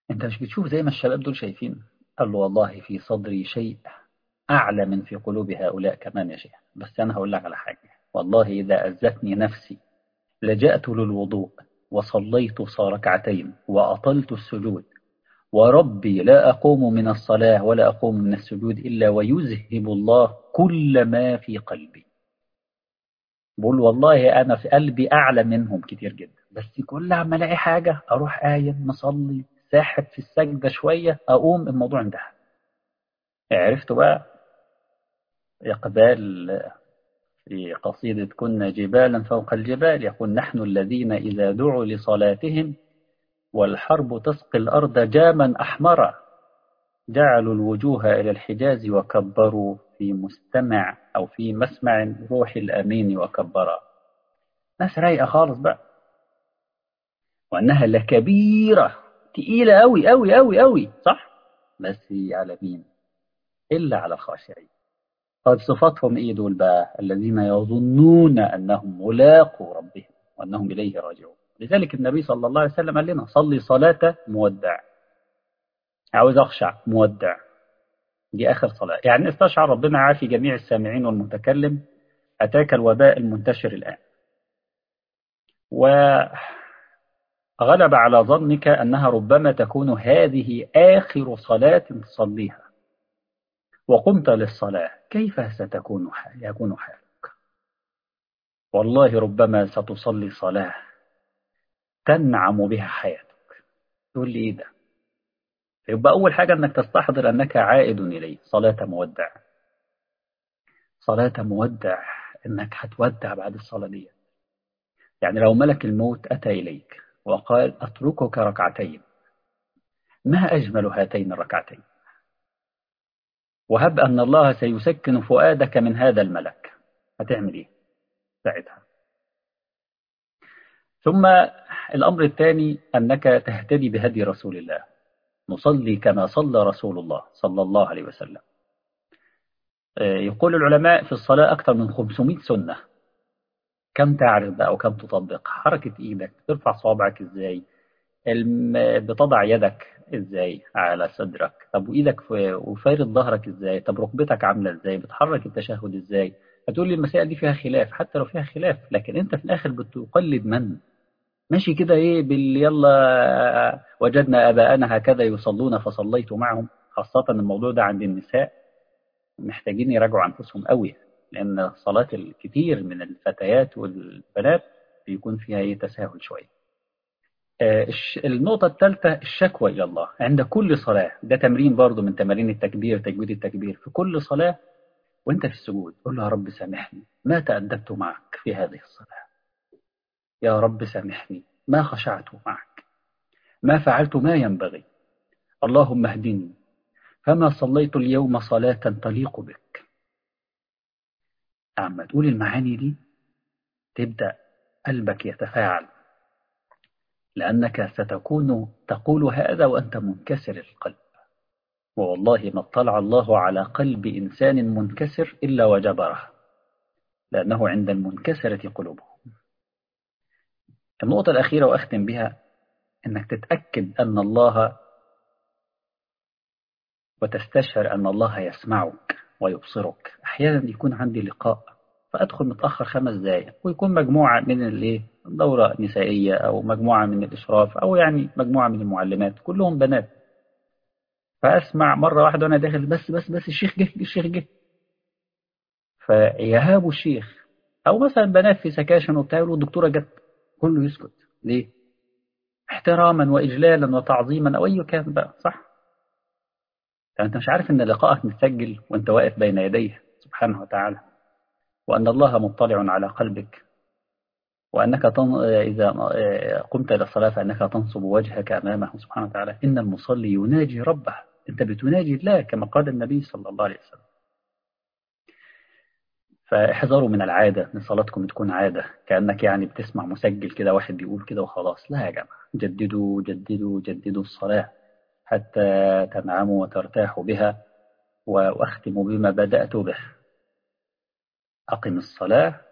أنت مش بتشوف زي ما الشباب دول شايفين؟ قال له والله في صدري شيء أعلى من في قلوب هؤلاء كمان يا شيخ، بس أنا هقول لك على حاجة، والله إذا أذتني نفسي لجأت للوضوء وصليت ركعتين وأطلت السجود، وربي لا أقوم من الصلاة ولا أقوم من السجود إلا ويذهب الله كل ما في قلبي. بقول والله أنا في قلبي أعلى منهم كتير جدا، بس كل عما ألاقي حاجة أروح قايم مصلي ساحب في السجدة شوية أقوم الموضوع انتهى. عرفت بقى إقبال في قصيدة كنا جبالا فوق الجبال يقول نحن الذين إذا دعوا لصلاتهم والحرب تسقي الأرض جاما أحمرا جعلوا الوجوه إلى الحجاز وكبروا في مستمع أو في مسمع روح الأمين وكبرا. ناس رايقة خالص بقى، وأنها لكبيرة تقيلة أوي أوي أوي أوي صح، بس على مين؟ إلا على الخاشعين. طيب صفاتهم إيه دول بقى؟ الذين يظنون أنهم ملاقوا ربهم وأنهم إليه راجعون. لذلك النبي صلى الله عليه وسلم قال لنا صلي صلاة مودع، عاوز أخشع مودع، دي آخر صلاة، يعني استشعر ربنا عافي جميع السامعين والمتكلم أتاك الوباء المنتشر الآن، وغلب على ظنك أنها ربما تكون هذه آخر صلاة تصليها وقمت للصلاة، كيف ستكون حال يكون حالك؟ والله ربما ستصلي صلاة تنعم بها حياتك. تقول لي إيه ده؟ يبقى أول حاجة أنك تستحضر أنك عائد إليه، صلاة مودع. صلاة مودع أنك هتودع بعد الصلاة دي. يعني لو ملك الموت أتى إليك وقال أتركك ركعتين، ما أجمل هاتين الركعتين، وهب أن الله سيسكن فؤادك من هذا الملك، هتعمل إيه ساعتها؟ ثم الأمر الثاني أنك تهتدي بهدي رسول الله، نصلي كما صلى رسول الله صلى الله عليه وسلم. يقول العلماء في الصلاة أكثر من خمسمائة سنة، كم تعرف بقى وكم تطبق؟ حركة إيدك، ترفع صوابعك إزاي، الم- بتضع يدك إزاي على صدرك، طب وإيدك في- وفارد ظهرك إزاي، طب ركبتك عاملة إزاي، بتحرك التشهد إزاي. هتقول لي المسائل دي فيها خلاف، حتى لو فيها خلاف لكن أنت في الآخر بتقلد من ماشي كده إيه بال يلا وجدنا آباءنا هكذا يصلون فصليت معهم. خاصة الموضوع ده عند النساء محتاجين يراجعوا أنفسهم قوي، لأن صلاة الكثير من الفتيات والبنات بيكون فيها إيه تساهل شوية. آه، الش- النقطة الثالثة الشكوى إلى الله عند كل صلاة، ده تمرين برضو من تمارين التكبير، تجويد التكبير في كل صلاة. وانت في السجود قول له يا رب سامحني ما تأدبت معك في هذه الصلاة، يا رب سامحني ما خشعت معك، ما فعلت ما ينبغي، اللهم اهدني فما صليت اليوم صلاة تليق بك. أما تقول المعاني دي تبدأ قلبك يتفاعل، لأنك ستكون تقول هذا وأنت منكسر القلب. ووالله ما اطلع الله على قلب إنسان منكسر إلا وجبره، لأنه عند المنكسرة قلوبه. النقطة الأخيرة وأختم بها، أنك تتأكد أن الله وتستشعر أن الله يسمعك ويبصرك. أحيانا يكون عندي لقاء فأدخل متأخر خمس دقايق ويكون مجموعة من الإيه دورة نسائية أو مجموعة من الإشراف أو يعني مجموعة من المعلمات كلهم بنات، فأسمع مرة واحدة وأنا داخل بس بس بس الشيخ جه الشيخ جه، فيهاب الشيخ. أو مثلا بنات في سكاشن وبتاع يقولوا الدكتورة جت، كله يسكت ليه؟ احتراما وإجلالا وتعظيما أو أي كان بقى صح؟ فأنت مش عارف أن لقائك متسجل وأنت واقف بين يديه سبحانه وتعالى، وأن الله مطلع على قلبك، وأنك تن... إذا قمت إلى الصلاة فأنك تنصب وجهك أمامه سبحانه وتعالى. إن المصلي يناجي ربه، أنت بتناجي الله كما قال النبي صلى الله عليه وسلم. فاحذروا من العادة، من صلاتكم تكون عادة كأنك يعني بتسمع مسجل كده واحد بيقول كده وخلاص. لا يا جماعة، جددوا جددوا جددوا الصلاة حتى تنعموا وترتاحوا بها. وأختم بما بدأت به، أقم الصلاة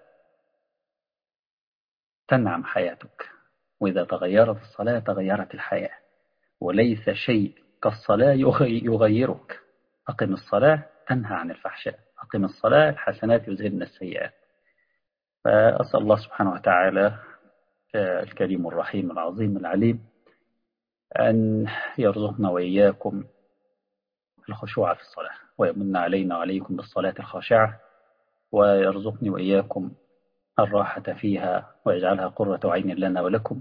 تنعم حياتك، وإذا تغيرت الصلاة تغيرت الحياة. وليس شيء كالصلاة يغي- يغيرك. أقم الصلاة تنهى عن الفحشاء، أقم الصلاة الحسنات يذهبن السيئات. فأسأل الله سبحانه وتعالى آه، الكريم الرحيم العظيم العليم أن يرزقنا وإياكم الخشوع في الصلاة، ويمن علينا وعليكم بالصلاة الخاشعة، ويرزقني وإياكم الراحة فيها، ويجعلها قرة عين لنا ولكم.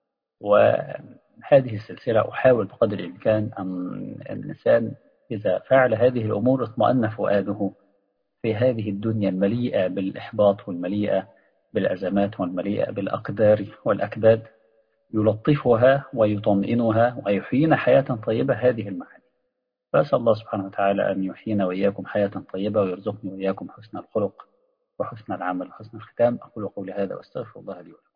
وهذه السلسلة أحاول بقدر الإمكان أن الإنسان إذا فعل هذه الأمور اطمأن فؤاده في هذه الدنيا المليئة بالإحباط والمليئة بالأزمات والمليئة بالأقدار والأكباد، يلطفها ويطمئنها ويحيينا حياة طيبة هذه المعاني. فأسأل الله سبحانه وتعالى أن يحيينا وإياكم حياة طيبة، ويرزقني وإياكم حسن الخلق وحسن العمل وحسن الختام. أقول قولي هذا وأستغفر الله لي ولكم.